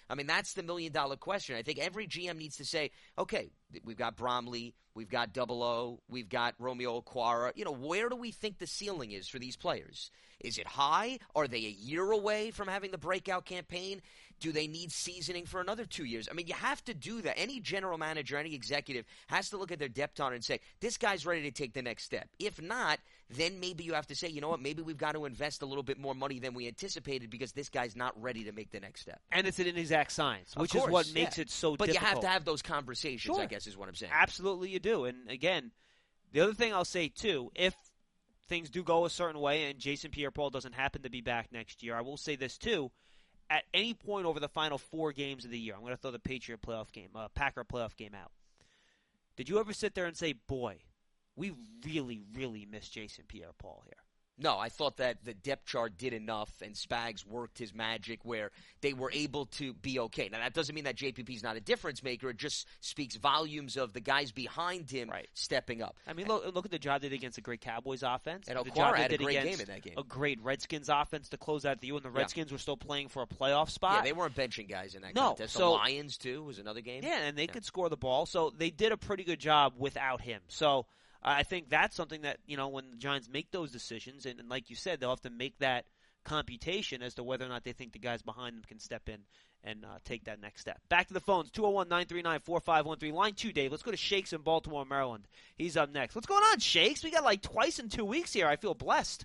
I mean, that's the million-dollar question. I think every GM needs to say, okay, we've got Bromley, we've got Double O, we've got Romeo Okwara. Where do we think the ceiling is for these players? Is it high? Are they a year away from having the breakout campaign? Do they need seasoning for another 2 years? I mean, you have to do that. Any general manager, any executive has to look at their depth chart and say, this guy's ready to take the next step. If not, then maybe you have to say, you know what, maybe we've got to invest a little bit more money than we anticipated because this guy's not ready to make the next step. And it's an inexact science, which is what makes it so difficult. But you have to have those conversations, I guess is what I'm saying. Absolutely you do. And, again, the other thing I'll say, too, if things do go a certain way and Jason Pierre-Paul doesn't happen to be back next year, I will say this, too. At any point over the final 4 games of the year, I'm going to throw the Packer playoff game out. Did you ever sit there and say, boy, we really, really miss Jason Pierre-Paul here? No, I thought that the depth chart did enough and Spags worked his magic where they were able to be okay. Now, that doesn't mean that JPP's not a difference maker. It just speaks volumes of the guys behind him stepping up. I mean, look at the job they did against a great Cowboys offense. And Okwara had a great game in that game. A great Redskins offense to close out the year when the Redskins were still playing for a playoff spot. Yeah, they weren't benching guys in that contest. The Lions, too, was another game. Yeah, and they could score the ball. So they did a pretty good job without him. So I think that's something that, when the Giants make those decisions, and like you said, they'll have to make that computation as to whether or not they think the guys behind them can step in and take that next step. Back to the phones, 201-939-4513. Line 2, Dave. Let's go to Shakes in Baltimore, Maryland. He's up next. What's going on, Shakes? We got like twice in 2 weeks here. I feel blessed.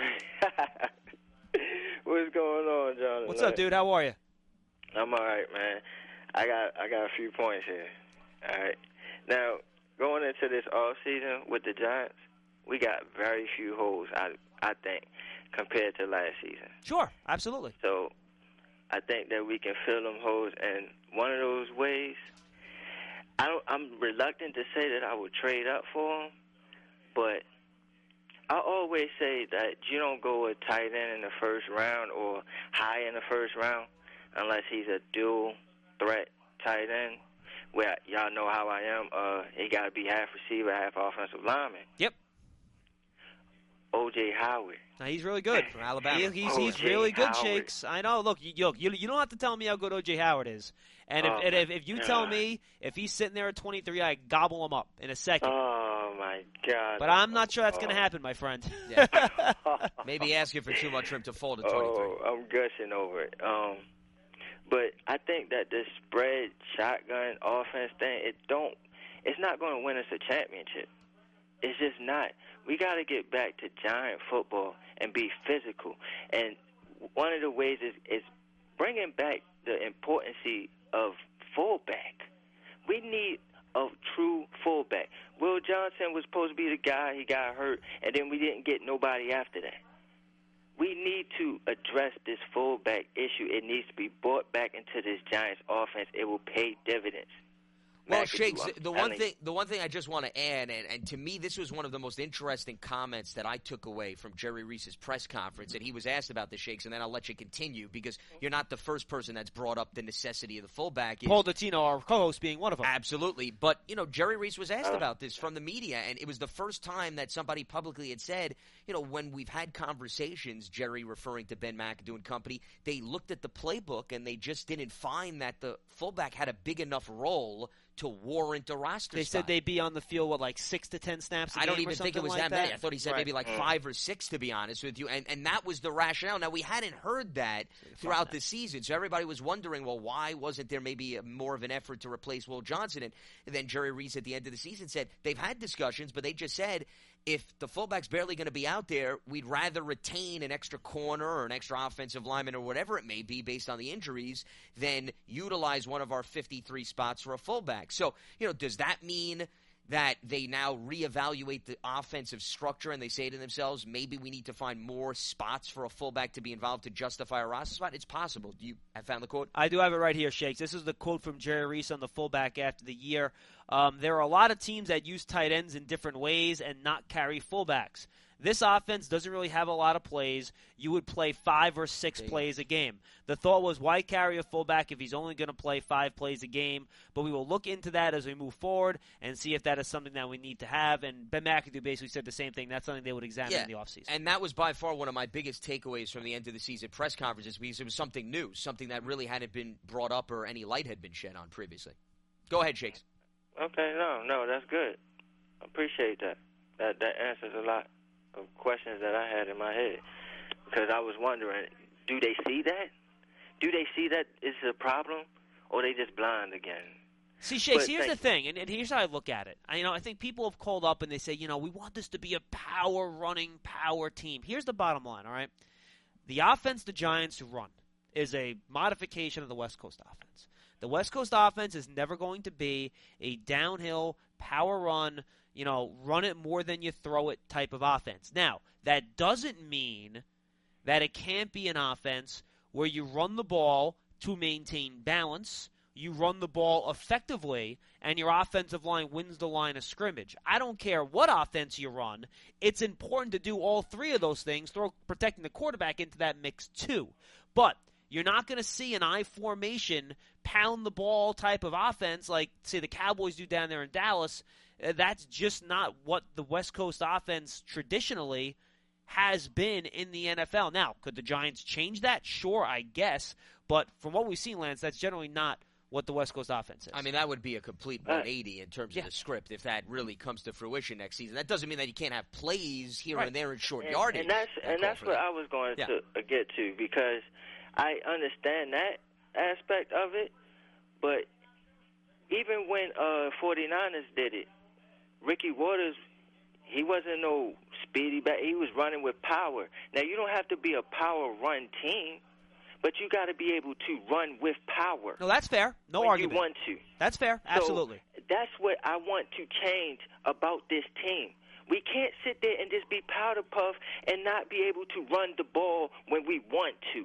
What's going on, Jonathan? What's up, dude? How are you? I'm all right, man. I got a few points here. All right. Now, going into this off season with the Giants, we got very few holes, I think, compared to last season. Sure, absolutely. So I think that we can fill them holes, and one of those ways, I'm reluctant to say that I would trade up for him, but I always say that you don't go a tight end in the first round or high in the first round unless he's a dual threat tight end. Where y'all know how I am, he got to be half receiver, half offensive lineman. Yep. O.J. Howard. Now, he's really good. From Alabama. He's really good, Shakes. I know. Look, you don't have to tell me how good O.J. Howard is. And if you tell me if he's sitting there at 23, I gobble him up in a second. Oh, my God. But I'm not sure that's going to happen, my friend. Yeah. Maybe asking for too much for him to fall to 23. Oh, I'm gushing over it. But I think that this spread shotgun offense thing, it's not going to win us a championship. It's just not. We got to get back to Giant football and be physical. And one of the ways is bringing back the importance of fullback. We need a true fullback. Will Johnson was supposed to be the guy. He got hurt, and then we didn't get nobody after that. We need to address this fullback issue. It needs to be brought back into this Giants offense. It will pay dividends. Well, Shakes, the one thing I just want to add, and to me this was one of the most interesting comments that I took away from Jerry Reese's press conference, and he was asked about the Shakes, and then I'll let you continue because you're not the first person that's brought up the necessity of the fullback. Paul Dottino, our co-host, being one of them. Absolutely. But, Jerry Reese was asked about this from the media, and it was the first time that somebody publicly had said, when we've had conversations, Jerry referring to Ben McAdoo and company, they looked at the playbook and they just didn't find that the fullback had a big enough role to warrant a roster They spot. said they'd be on the field, 6 to 10 snaps a game. I don't even think it was like that many. I thought he said maybe 5 or 6, to be honest with you. And that was the rationale. Now, we hadn't heard that throughout the season, so everybody was wondering, well, why wasn't there maybe more of an effort to replace Will Johnson? And then Jerry Reese at the end of the season said they've had discussions, but they just said if the fullback's barely going to be out there, we'd rather retain an extra corner or an extra offensive lineman or whatever it may be based on the injuries than utilize one of our 53 spots for a fullback. So, does that mean that they now reevaluate the offensive structure and they say to themselves, maybe we need to find more spots for a fullback to be involved to justify a roster spot? It's possible. Do you have found the quote? I do have it right here, Shakes. This is the quote from Jerry Reese on the fullback after the year. There are a lot of teams that use tight ends in different ways and not carry fullbacks. This offense doesn't really have a lot of plays. You would play 5 or 6 plays a game. The thought was, why carry a fullback if he's only going to play 5 plays a game? But we will look into that as we move forward and see if that is something that we need to have. And Ben McAdoo basically said the same thing. That's something they would examine in the offseason. And that was by far one of my biggest takeaways from the end of the season press conferences, because it was something new, something that really hadn't been brought up or any light had been shed on previously. Go ahead, Shakes. Okay, no, that's good. I appreciate that. That answers a lot of questions that I had in my head, because I was wondering, do they see that? Do they see that it's a problem, or they just blind again? See, Shakes, here's the thing, and here's how I look at it. I think people have called up and they say, we want this to be a power-running, power team. Here's the bottom line, all right? The offense the Giants run is a modification of the West Coast offense. The West Coast offense is never going to be a downhill, power run, run it more than you throw it type of offense. Now, that doesn't mean that it can't be an offense where you run the ball to maintain balance, you run the ball effectively, and your offensive line wins the line of scrimmage. I don't care what offense you run. It's important to do all 3 of those things, throw protecting the quarterback into that mix too. But you're not going to see an I formation, pound the ball type of offense like, say, the Cowboys do down there in Dallas. That's just not what the West Coast offense traditionally has been in the NFL. Now, could the Giants change that? Sure, I guess. But from what we've seen, Lance, that's generally not what the West Coast offense is. I mean, that would be a complete 180 in terms of the script if that really comes to fruition next season. That doesn't mean that you can't have plays here and there in short yardage. And that's what I was going to get to, because I understand that aspect of it, but even when 49ers did it, Ricky Waters, he wasn't no speedy back. He was running with power. Now, you don't have to be a power run team, but you got to be able to run with power. No, that's fair. No argument. You want to. That's fair. Absolutely. So that's what I want to change about this team. We can't sit there and just be powder puff and not be able to run the ball when we want to.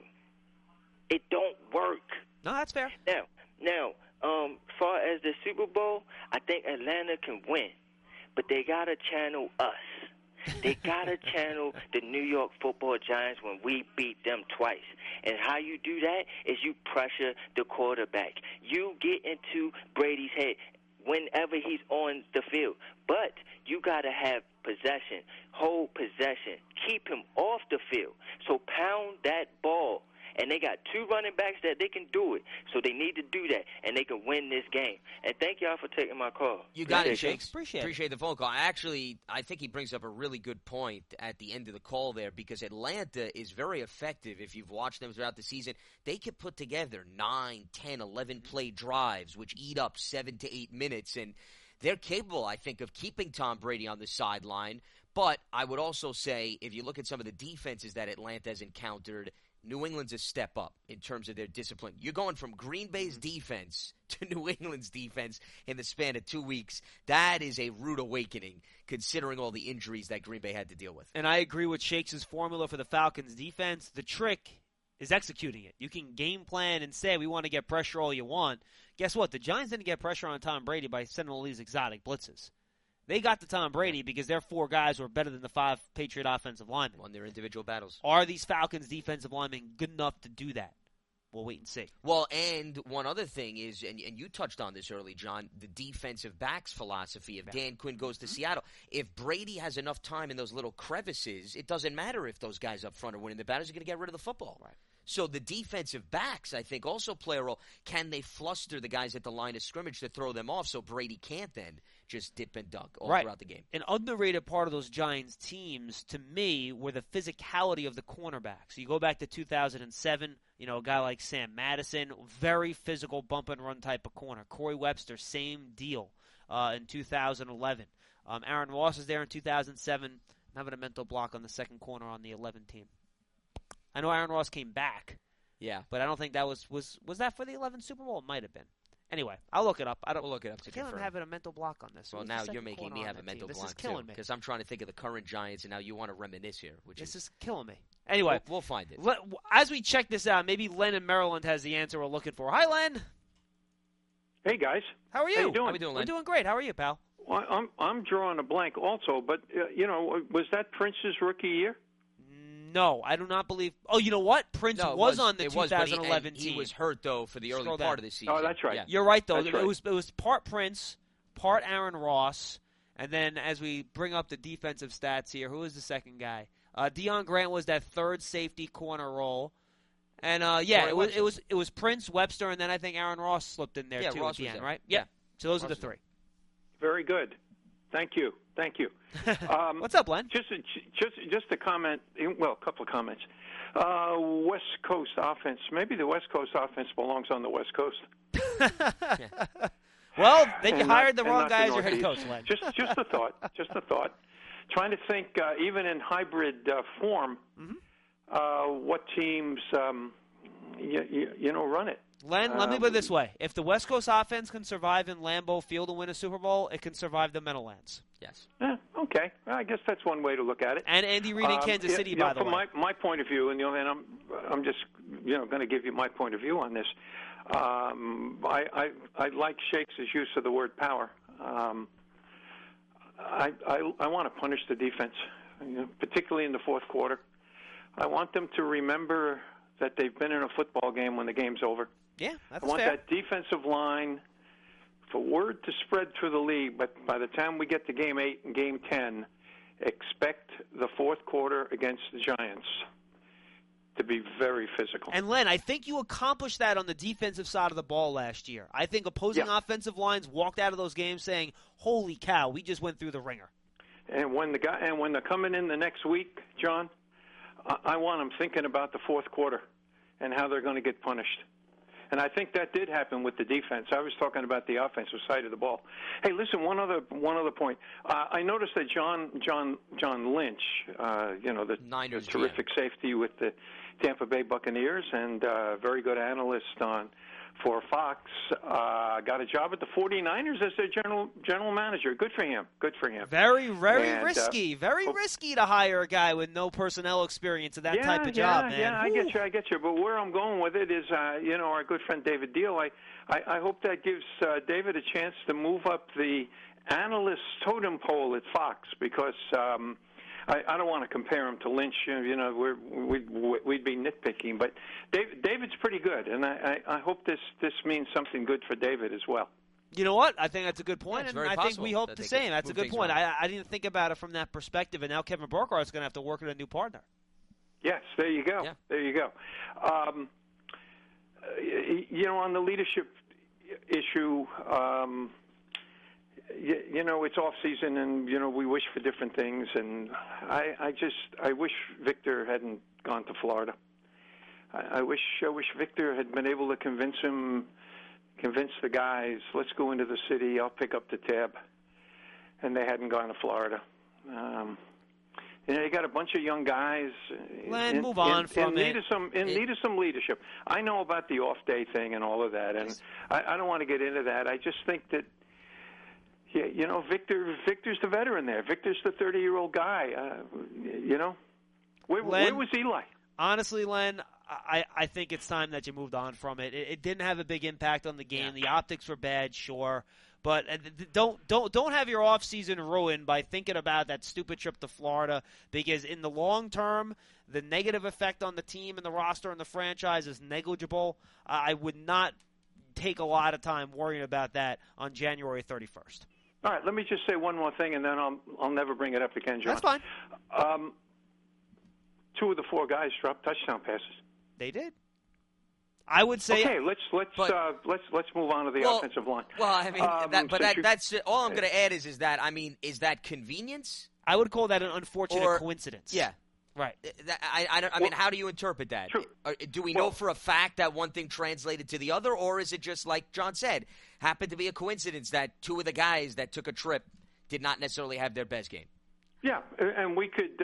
It don't work. No, that's fair. Now, as far as the Super Bowl, I think Atlanta can win, but they got to channel us. They got to channel the New York Football Giants when we beat them twice. And how you do that is you pressure the quarterback. You get into Brady's head whenever he's on the field. But you got to have possession, hold possession, keep him off the field. So pound that ball. And they got 2 running backs that they can do it. So they need to do that, and they can win this game. And thank y'all for taking my call. You got it, Shakes. Appreciate the phone call. Actually, I think he brings up a really good point at the end of the call there, because Atlanta is very effective. If you've watched them throughout the season, they can put together 9, 10, 11-play drives, which eat up 7 to 8 minutes. And they're capable, I think, of keeping Tom Brady on the sideline. But I would also say, if you look at some of the defenses that Atlanta has encountered, New England's a step up in terms of their discipline. You're going from Green Bay's defense to New England's defense in the span of 2 weeks. That is a rude awakening, considering all the injuries that Green Bay had to deal with. And I agree with Shakes' formula for the Falcons' defense. The trick is executing it. You can game plan and say, we want to get pressure all you want. Guess what? The Giants didn't get pressure on Tom Brady by sending all these exotic blitzes. They got to Tom Brady because their 4 guys were better than the 5 Patriot offensive linemen. Won their individual battles. Are these Falcons defensive linemen good enough to do that? We'll wait and see. Well, and one other thing is, and you touched on this early, John, the defensive backs philosophy if Dan Quinn goes to Seattle. If Brady has enough time in those little crevices, it doesn't matter if those guys up front are winning the battles. You're going to get rid of the football. Right. So the defensive backs, I think, also play a role. Can they fluster the guys at the line of scrimmage to throw them off so Brady can't then just dip and dunk all throughout the game? An underrated part of those Giants teams, to me, were the physicality of the cornerbacks. You go back to 2007, a guy like Sam Madison, very physical bump and run type of corner. Corey Webster, same deal in 2011. Aaron Ross is there in 2007, having a mental block on the second corner on the 11 team. I know Aaron Ross came back. Yeah. But I don't think that was that for the 11 Super Bowl? It might have been. Anyway, I'll look it up. We'll look it up to confirm. I'm having a mental block on this. Well, now you're making me have a mental block, this is killing me. Because I'm trying to think of the current Giants, and now you want to reminisce here. This is killing me. Anyway. We'll find it. As we check this out, maybe Len in Maryland has the answer we're looking for. Hi, Len. Hey guys, How are you? How you doing? How we doing, We're Len? doing great. How are you, pal? Well, I'm drawing a blank also, but was that Prince's rookie year? No, I do not believe. Oh, you know what? Prince No, was on the it was, but 2011 he team. was hurt though for the early Scroll part down. of the season. Oh, that's right. Yeah. You're right, though. That's right. It was part Prince, part Aaron Ross, and then as we bring up the defensive stats here, who was the second guy? Deion Grant was that third safety corner role. And it was Prince, Webster, and then I think Aaron Ross slipped in there too Ross at the was end, there. right? Yeah. So those Ross are the was there. three. Very good. Thank you. What's up, Len? Just a comment. Well, a couple of comments. West Coast offense. Maybe the West Coast offense belongs on the West Coast. Well, then you And hired the not- wrong and not guy the as your head Northeast. coach, Len. Just a thought. Just a thought. Trying to think, even in hybrid form, what teams run it. Len, let me put it this way. If the West Coast offense can survive in Lambeau Field and win a Super Bowl, it can survive the Meadowlands. Yes. Okay. I guess that's one way to look at it. And Andy Reid in Kansas City, by the from way. my point of view, and I'm just going to give you my point of view on this. I like Shakes' use of the word power. I want to punish the defense, particularly in the fourth quarter. I want them to remember that they've been in a football game when the game's over. Yeah, that's I want fair. that defensive line for word to spread through the league, but by the time we get to Game 8 and Game 10, expect the fourth quarter against the Giants to be very physical. And, Len, I think you accomplished that on the defensive side of the ball last year. I think opposing offensive lines walked out of those games saying, holy cow, we just went through the ringer. And when they're coming in the next week, John, I want them thinking about the fourth quarter and how they're going to get punished. And I think that did happen with the defense. I was talking about the offensive side of the ball. Hey, listen, one other point. I noticed that John Lynch, the Niners terrific safety with the Tampa Bay Buccaneers and very good analyst for Fox, got a job at the 49ers as their general manager. Good for him. Very risky. Risky to hire a guy with no personnel experience in that type of job, man. Yeah, I get you. But where I'm going with it is, our good friend David Deal, I hope that gives David a chance to move up the analyst totem pole at Fox because I don't want to compare him to Lynch. We'd be nitpicking, but David's pretty good, and I hope this means something good for David as well. You know what? I think that's a good point, it's and very I think we possible hope that the they same. could That's a move good things point. around. I didn't think about it from that perspective, and now Kevin Burkhart's going to have to work with a new partner. Yes, there you go. Yeah. There you go. On the leadership issue, it's off season, and we wish for different things. And I wish Victor hadn't gone to Florida. I wish Victor had been able to convince the guys, let's go into the city. I'll pick up the tab, and they hadn't gone to Florida. You got a bunch of young guys. Len, move on from it. Need of some leadership. I know about the off day thing and all of that, and I don't want to get into that. I just think that, Victor's the veteran there. Victor's the 30-year-old guy. Where was Eli? Honestly, Len, I think it's time that you moved on from it. It didn't have a big impact on the game. Yeah. The optics were bad, sure. But don't have your off season ruined by thinking about that stupid trip to Florida, because in the long term, the negative effect on the team and the roster and the franchise is negligible. I would not take a lot of time worrying about that on January 31st. All right, let me just say one more thing, and then I'll never bring it up again, John. That's fine. 2 of the 4 guys dropped touchdown passes. They did. I would say. Okay, let's move on to the offensive line. Well, I mean, that's all I'm going to add is that convenience? I would call that an unfortunate coincidence. Yeah. Right. I mean, how do you interpret that? True. Do we know for a fact that one thing translated to the other, or is it just like John said, happened to be a coincidence that 2 of the guys that took a trip did not necessarily have their best game? Yeah, and we could,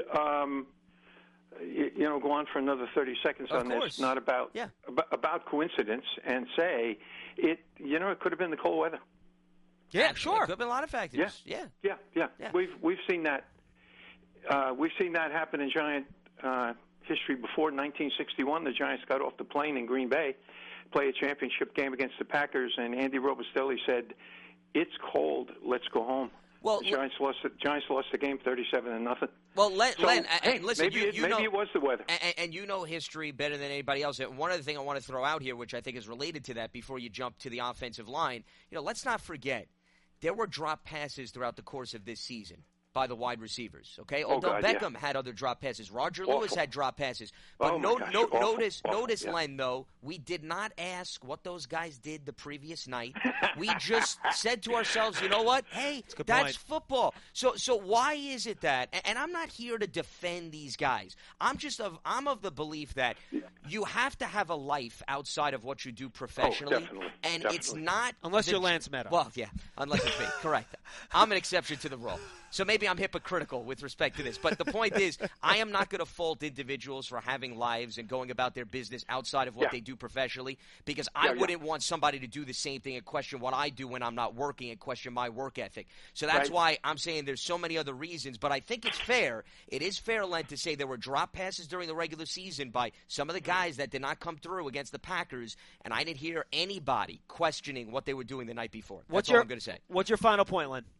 go on for another 30 seconds on this, not about coincidence, and say it could have been the cold weather. Yeah, sure. It could have been a lot of factors. Yeah. We've seen that. We've seen that happen in Giant history before 1961. The Giants got off the plane in Green Bay, play a championship game against the Packers, and Andy Robustelli said, "It's cold. Let's go home." Well, the Giants lost the game 37-0. Well, Len, hey, listen, maybe it was the weather. And you know history better than anybody else. And one other thing I want to throw out here, which I think is related to that before you jump to the offensive line, let's not forget, there were drop passes throughout the course of this season by the wide receivers, okay? Odell Beckham had other drop passes. Roger Lewis had drop passes. But notice, Len, though, we did not ask what those guys did the previous night. We just said to ourselves, you know what? Hey, that's football. So why is it that, and I'm not here to defend these guys. I'm of the belief that you have to have a life outside of what you do professionally. And it's not... Unless you're Lance Meadow. Well, yeah, unless it's me. Correct. I'm an exception to the rule. So maybe I'm hypocritical with respect to this. But the point is, I am not going to fault individuals for having lives and going about their business outside of what they do professionally, because I wouldn't want somebody to do the same thing and question what I do when I'm not working and question my work ethic. So that's why I'm saying there's so many other reasons. But I think it's fair. It is fair, Len, to say there were drop passes during the regular season by some of the guys that did not come through against the Packers, and I didn't hear anybody questioning what they were doing the night before. That's all I'm going to say. What's your final point, Len?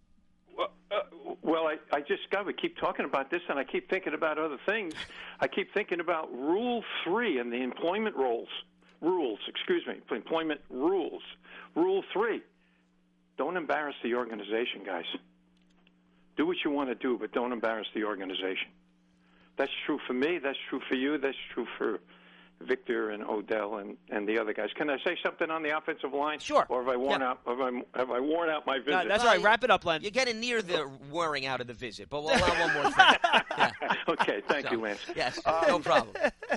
Well, I just got to keep talking about this, and I keep thinking about other things. I keep thinking about Rule 3 and the employment employment rules. Rule 3, don't embarrass the organization, guys. Do what you want to do, but don't embarrass the organization. That's true for me. That's true for you. That's true for Victor and Odell and the other guys. Can I say something on the offensive line? Sure. Or have I worn out? Have I worn out my visit? No, that's right. Wrap it up, Len. You're getting near the wearing out of the visit, but we'll allow one more thing. Yeah. Okay. Thank you, Lance. Yes. No problem.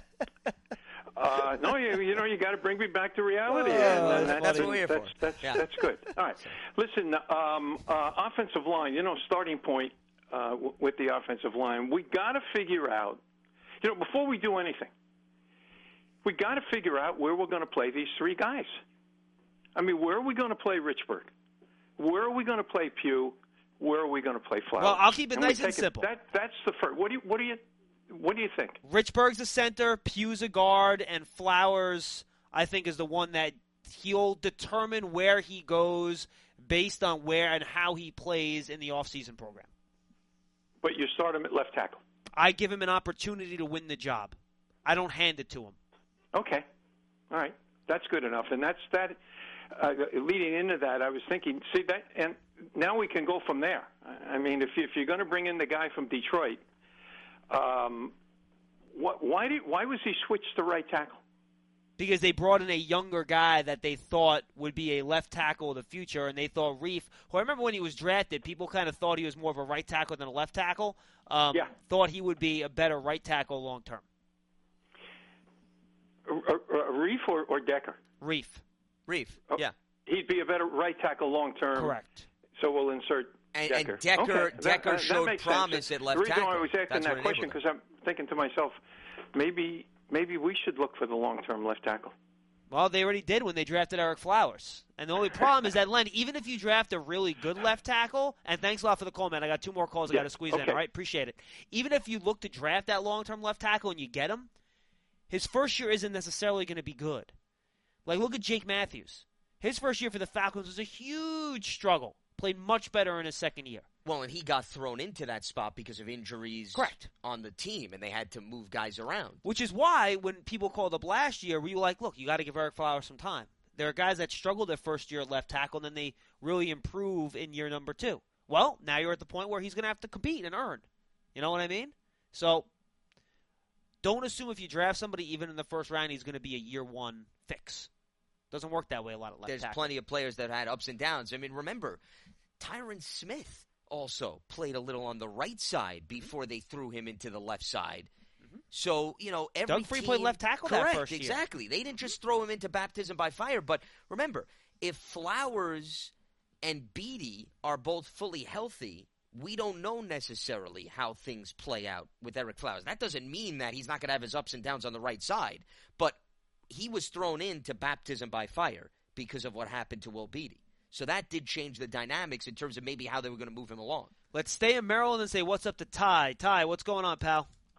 No, you got to bring me back to reality. That's what we're here for. That's good. All right. Listen, offensive line. Starting point with the offensive line, we got to figure out. Before we do anything, we got to figure out where we're going to play these three guys. I mean, where are we going to play Richburg? Where are we going to play Pugh? Where are we going to play Flowers? Well, I'll keep it nice and simple. That's the first. What do you think? Richburg's the center, Pugh's a guard, and Flowers, I think, is the one that he'll determine where he goes based on where and how he plays in the offseason program. But you start him at left tackle? I give him an opportunity to win the job. I don't hand it to him. Okay. All right. That's good enough. And that's that. Leading into that, I was thinking, see that, and now we can go from there. I mean, if you're going to bring in the guy from Detroit, why was he switched to right tackle? Because they brought in a younger guy that they thought would be a left tackle of the future, and they thought Reef, who I remember when he was drafted, people kind of thought he was more of a right tackle than a left tackle. Thought he would be a better right tackle long term. Reef or Decker? Reef. Yeah. He'd be a better right tackle long term. Correct. So we'll insert Decker. And Decker showed promise at left tackle. The reason why I was asking that question because I'm thinking to myself, maybe we should look for the long-term left tackle. Well, they already did when they drafted Eric Flowers. And the only problem is that, Len, even if you draft a really good left tackle, and thanks a lot for the call, man. I got 2 more calls I got to squeeze in, all right? Appreciate it. Even if you look to draft that long-term left tackle and you get him, his first year isn't necessarily going to be good. Like, look at Jake Matthews. His first year for the Falcons was a huge struggle. Played much better in his second year. Well, and he got thrown into that spot because of injuries on the team, and they had to move guys around. Which is why when people called up last year, we were like, look, you got to give Eric Flowers some time. There are guys that struggled their first year at left tackle, and then they really improve in year number 2. Well, now you're at the point where he's going to have to compete and earn. You know what I mean? So don't assume if you draft somebody, even in the first round, he's going to be a year 1 fix. Doesn't work that way a lot of left There's tackle. plenty of players that had ups and downs. I mean, remember, Tyron Smith also played a little on the right side before they threw him into the left side. Mm-hmm. So, every Doug Free played left tackle that first year. Exactly. They didn't just throw him into baptism by fire. But remember, if Flowers and Beatty are both fully healthy, we don't know necessarily how things play out with Eric Flowers. That doesn't mean that he's not going to have his ups and downs on the right side. But he was thrown into baptism by fire because of what happened to Will Beatty. So that did change the dynamics in terms of maybe how they were going to move him along. Let's stay in Maryland and say what's up to Ty. Ty, what's going on, pal?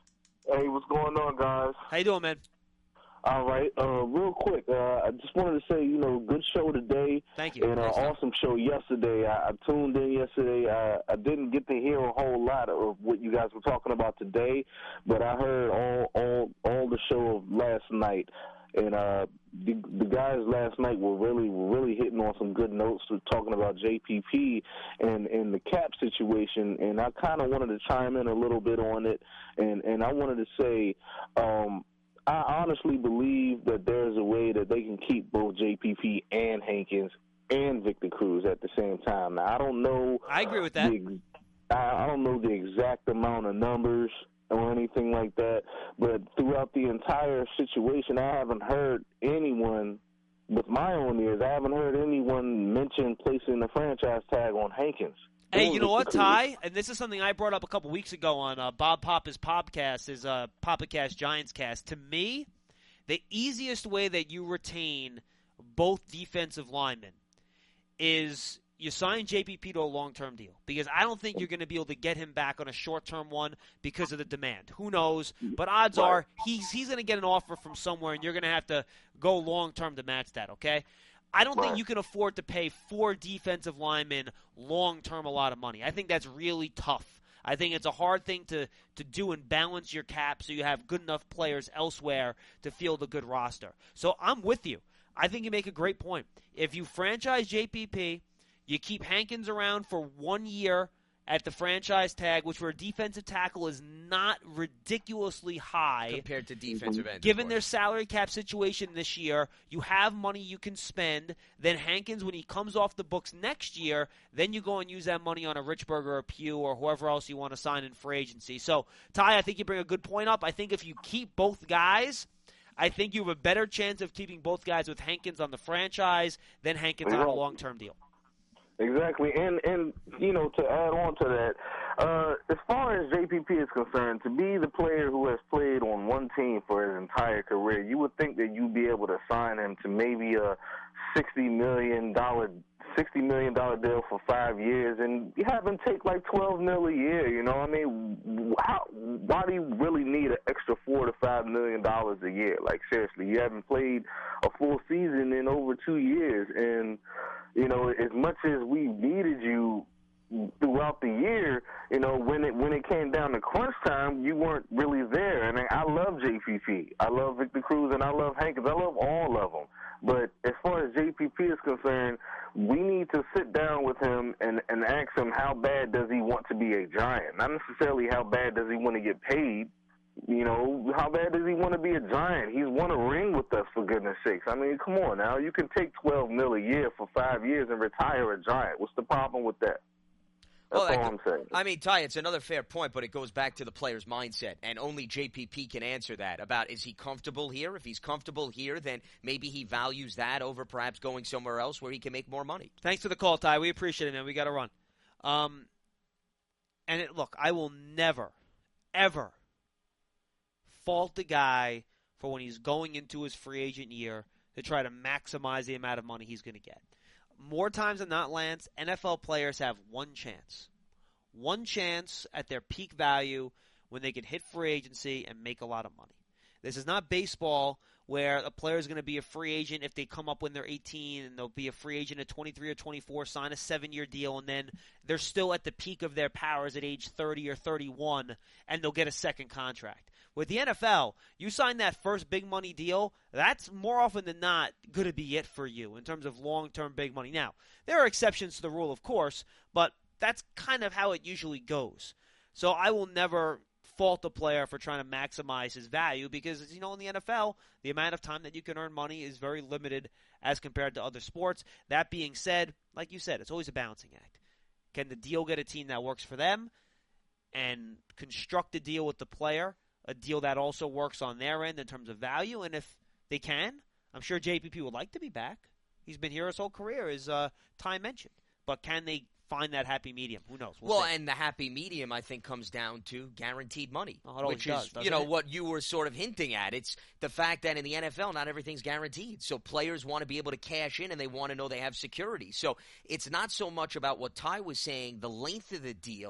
Hey, what's going on, guys? How you doing, man? All right. Real quick, I just wanted to say, good show today. Thank you. And an awesome show yesterday. I tuned in yesterday. I didn't get to hear a whole lot of what you guys were talking about today, but I heard all the show of last night. And the guys last night were really hitting on some good notes, talking about JPP and the cap situation. And I kind of wanted to chime in a little bit on it. And I wanted to say, I honestly believe that there's a way that they can keep both JPP and Hankins and Victor Cruz at the same time. Now, I don't know. I agree with that. I don't know the exact amount of numbers or anything like that, but throughout the entire situation, I haven't heard anyone, with my own ears, I haven't heard anyone mention placing the franchise tag on Hankins. Hey, you know what, Ty? And this is something I brought up a couple weeks ago on Bob Papa's podcast, his PapaCast Giants Cast. To me, the easiest way that you retain both defensive linemen is you sign JPP to a long-term deal, because I don't think you're going to be able to get him back on a short-term one because of the demand. Who knows? But odds are he's going to get an offer from somewhere, and you're going to have to go long-term to match that, okay? I don't think you can afford to pay 4 defensive linemen long-term a lot of money. I think that's really tough. I think it's a hard thing to do and balance your cap so you have good enough players elsewhere to field a good roster. So I'm with you. I think you make a great point. If you franchise JPP, you keep Hankins around for 1 year at the franchise tag, which for a defensive tackle is not ridiculously high compared to defensive ends. Given their salary cap situation this year, you have money you can spend. Then Hankins, when he comes off the books next year, then you go and use that money on a Richburg or a Pugh or whoever else you want to sign in free agency. So, Ty, I think you bring a good point up. I think if you keep both guys, I think you have a better chance of keeping both guys with Hankins on the franchise than Hankins on a long-term deal. Exactly, and to add on to that, as far as JPP is concerned, to be the player who has played on one team for his entire career, you would think that you'd be able to sign him to maybe a $60 million deal for 5 years, and you have him take like $12 million a year. I mean, why do you really need an extra $4 to $5 million a year? Like, seriously, you haven't played a full season in over 2 years, and as much as we needed you throughout the year, when it came down to crunch time, you weren't really there. And I love JPP, I love Victor Cruz, and I love Hankins. I love all of them. But as far as JPP is concerned, we need to sit down with him and ask him how bad does he want to be a Giant. Not necessarily how bad does he want to get paid. How bad does he want to be a Giant? He's won a ring with us, for goodness sakes. I mean, come on now. You can take $12 million a year for 5 years and retire a Giant. What's the problem with that? That's all I'm saying. I mean, Ty, it's another fair point, but it goes back to the player's mindset, and only JPP can answer that about, is he comfortable here? If he's comfortable here, then maybe he values that over perhaps going somewhere else where he can make more money. Thanks for the call, Ty. We appreciate it, man. We got to run. Look, I will never, ever fault the guy for when he's going into his free agent year to try to maximize the amount of money he's going to get. More times than not, Lance, NFL players have one chance. One chance at their peak value when they can hit free agency and make a lot of money. This is not baseball where a player is going to be a free agent if they come up when they're 18 and they'll be a free agent at 23 or 24, sign a 7-year deal, and then they're still at the peak of their powers at age 30 or 31, and they'll get a second contract. With the NFL, you sign that first big money deal, that's more often than not going to be it for you in terms of long-term big money. Now, there are exceptions to the rule, of course, but that's kind of how it usually goes. So I will never fault a player for trying to maximize his value because, in the NFL, the amount of time that you can earn money is very limited as compared to other sports. That being said, like you said, it's always a balancing act. Can the deal get a team that works for them and construct a deal with the player, a deal that also works on their end in terms of value? And if they can, I'm sure JPP would like to be back. He's been here his whole career, as Ty mentioned. But can they find that happy medium? Who knows? We'll see. And the happy medium, I think, comes down to guaranteed money, which is, what you were sort of hinting at. It's the fact that in the NFL, not everything's guaranteed. So players want to be able to cash in, and they want to know they have security. So it's not so much about what Ty was saying, the length of the deal,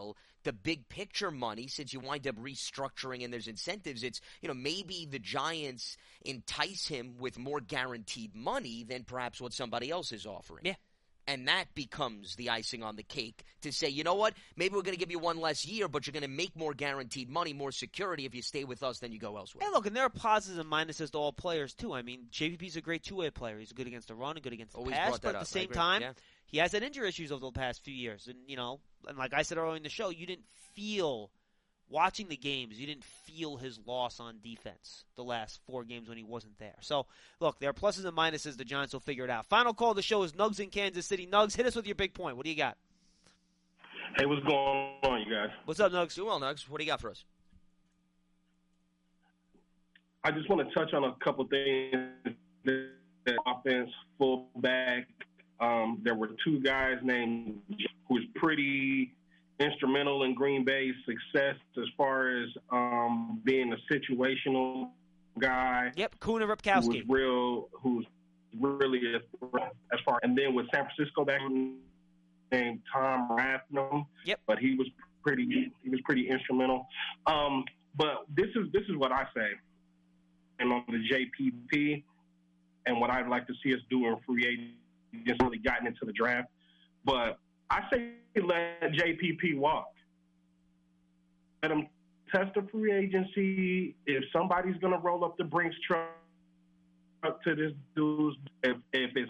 the big picture money, since you wind up restructuring and there's incentives, it's, maybe the Giants entice him with more guaranteed money than perhaps what somebody else is offering. Yeah. And that becomes the icing on the cake to say, you know what, maybe we're going to give you one less year, but you're going to make more guaranteed money, more security if you stay with us than you go elsewhere. Hey, look, and there are positives and minuses to all players, too. I mean, JPP's a great two-way player. He's good against the run and good against the pass, but at the same time, he has had injury issues over the past few years. And, and like I said earlier in the show, you didn't feel – watching the games, you didn't feel his loss on defense the last 4 games when he wasn't there. So, look, there are pluses and minuses. The Giants will figure it out. Final call of the show is Nugs in Kansas City. Nugs, hit us with your big point. What do you got? Hey, what's going on, you guys? What's up, Nugs? Doing well, Nugs. What do you got for us? I just want to touch on a couple things. The offense, fullback. There were 2 guys named who was pretty instrumental in Green Bay's success as far as being a situational guy. Yep, Kuhn and Ripkowski. Who's really as far. And then with San Francisco back named Tom Rathman. Yep. But he was pretty instrumental. But this is what I say. And on the JPP and what I'd like to see us do in free agency, just really gotten into the draft. But I say let JPP walk. Let him test the free agency. If somebody's going to roll up the Brinks truck to this dude, if it's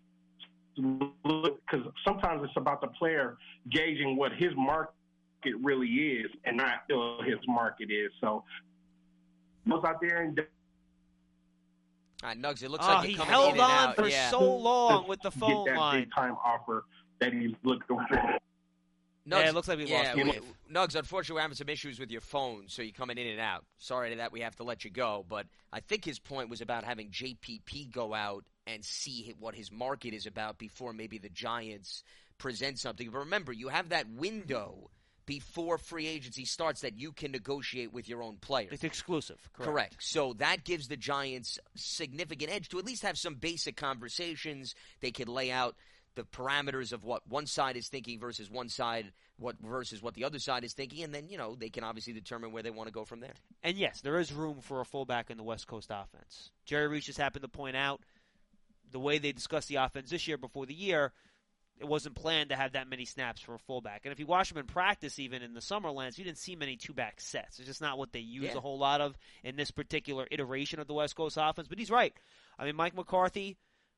because sometimes it's about the player gauging what his market really is and not what his market is. So goes out there and. Nugs, it looks like he coming held in on and out. for so long with the phone get that line. Big time offer that he's looking for. Nugs, it looks like we lost him. Nugs, unfortunately, we're having some issues with your phone, so you're coming in and out. Sorry to that, we have to let you go. But I think his point was about having JPP go out and see what his market is about before maybe the Giants present something. But remember, you have that window before free agency starts that you can negotiate with your own players. It's exclusive. Correct. So that gives the Giants significant edge to at least have some basic conversations. They can lay out the parameters of what one side is thinking versus what the other side is thinking, and then, they can obviously determine where they want to go from there. And yes, there is room for a fullback in the West Coast offense. Jerry Reich just happened to point out the way they discussed the offense this year before the year, it wasn't planned to have that many snaps for a fullback. And if you watch them in practice, even in the Summerlands, you didn't see many two-back sets. It's just not what they use a whole lot of in this particular iteration of the West Coast offense. But he's right. I mean, Mike McCarthy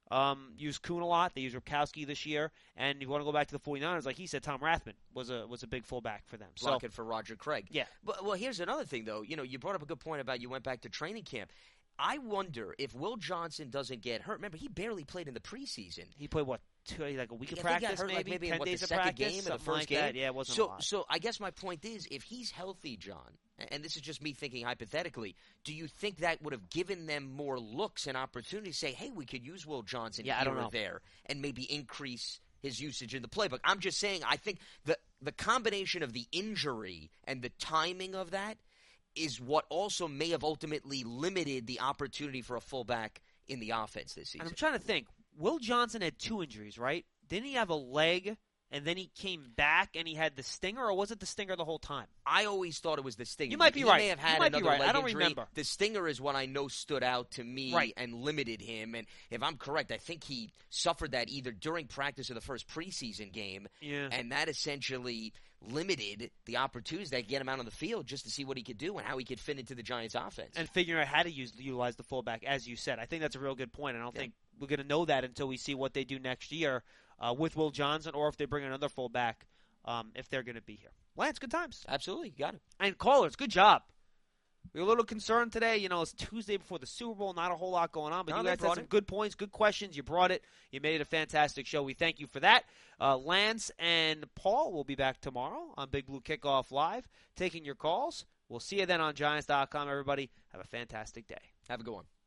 used Kuhn a lot. They used Ripkowski this year. And if you want to go back to the 49ers, like he said, Tom Rathman was a big fullback for them. Blocking for Roger Craig. Yeah. But, well, here's another thing, though. You brought up a good point about you went back to training camp. I wonder if Will Johnson doesn't get hurt. Remember, he barely played in the preseason. He played, like a week of practice, maybe 10 in days the of second practice, game or the something first like game. that. Yeah, it wasn't a lot. So I guess my point is, if he's healthy, John, and this is just me thinking hypothetically, do you think that would have given them more looks and opportunity to say, hey, we could use Will Johnson here or there and maybe increase his usage in the playbook? I'm just saying, I think the combination of the injury and the timing of that is what also may have ultimately limited the opportunity for a fullback in the offense this season. And I'm trying to think. Will Johnson had 2 injuries, right? Didn't he have a leg, and then he came back and he had the stinger, or was it the stinger the whole time? I always thought it was the stinger. You might be right. He may have had another leg I don't injury. remember. The stinger is what I know stood out to me and limited him. And if I'm correct, I think he suffered that either during practice or the first preseason game. Yeah. And that essentially limited the opportunities that get him out on the field just to see what he could do and how he could fit into the Giants' offense. And figuring out how to utilize the fullback, as you said. I think that's a real good point. I don't think we're going to know that until we see what they do next year with Will Johnson, or if they bring another fullback, if they're going to be here. Lance, good times. Absolutely, you got it. And callers, good job. We were a little concerned today. It's Tuesday before the Super Bowl, not a whole lot going on, but you guys had some good points, good questions. You brought it. You made it a fantastic show. We thank you for that. Lance and Paul will be back tomorrow on Big Blue Kickoff Live, taking your calls. We'll see you then on Giants.com, everybody. Have a fantastic day. Have a good one.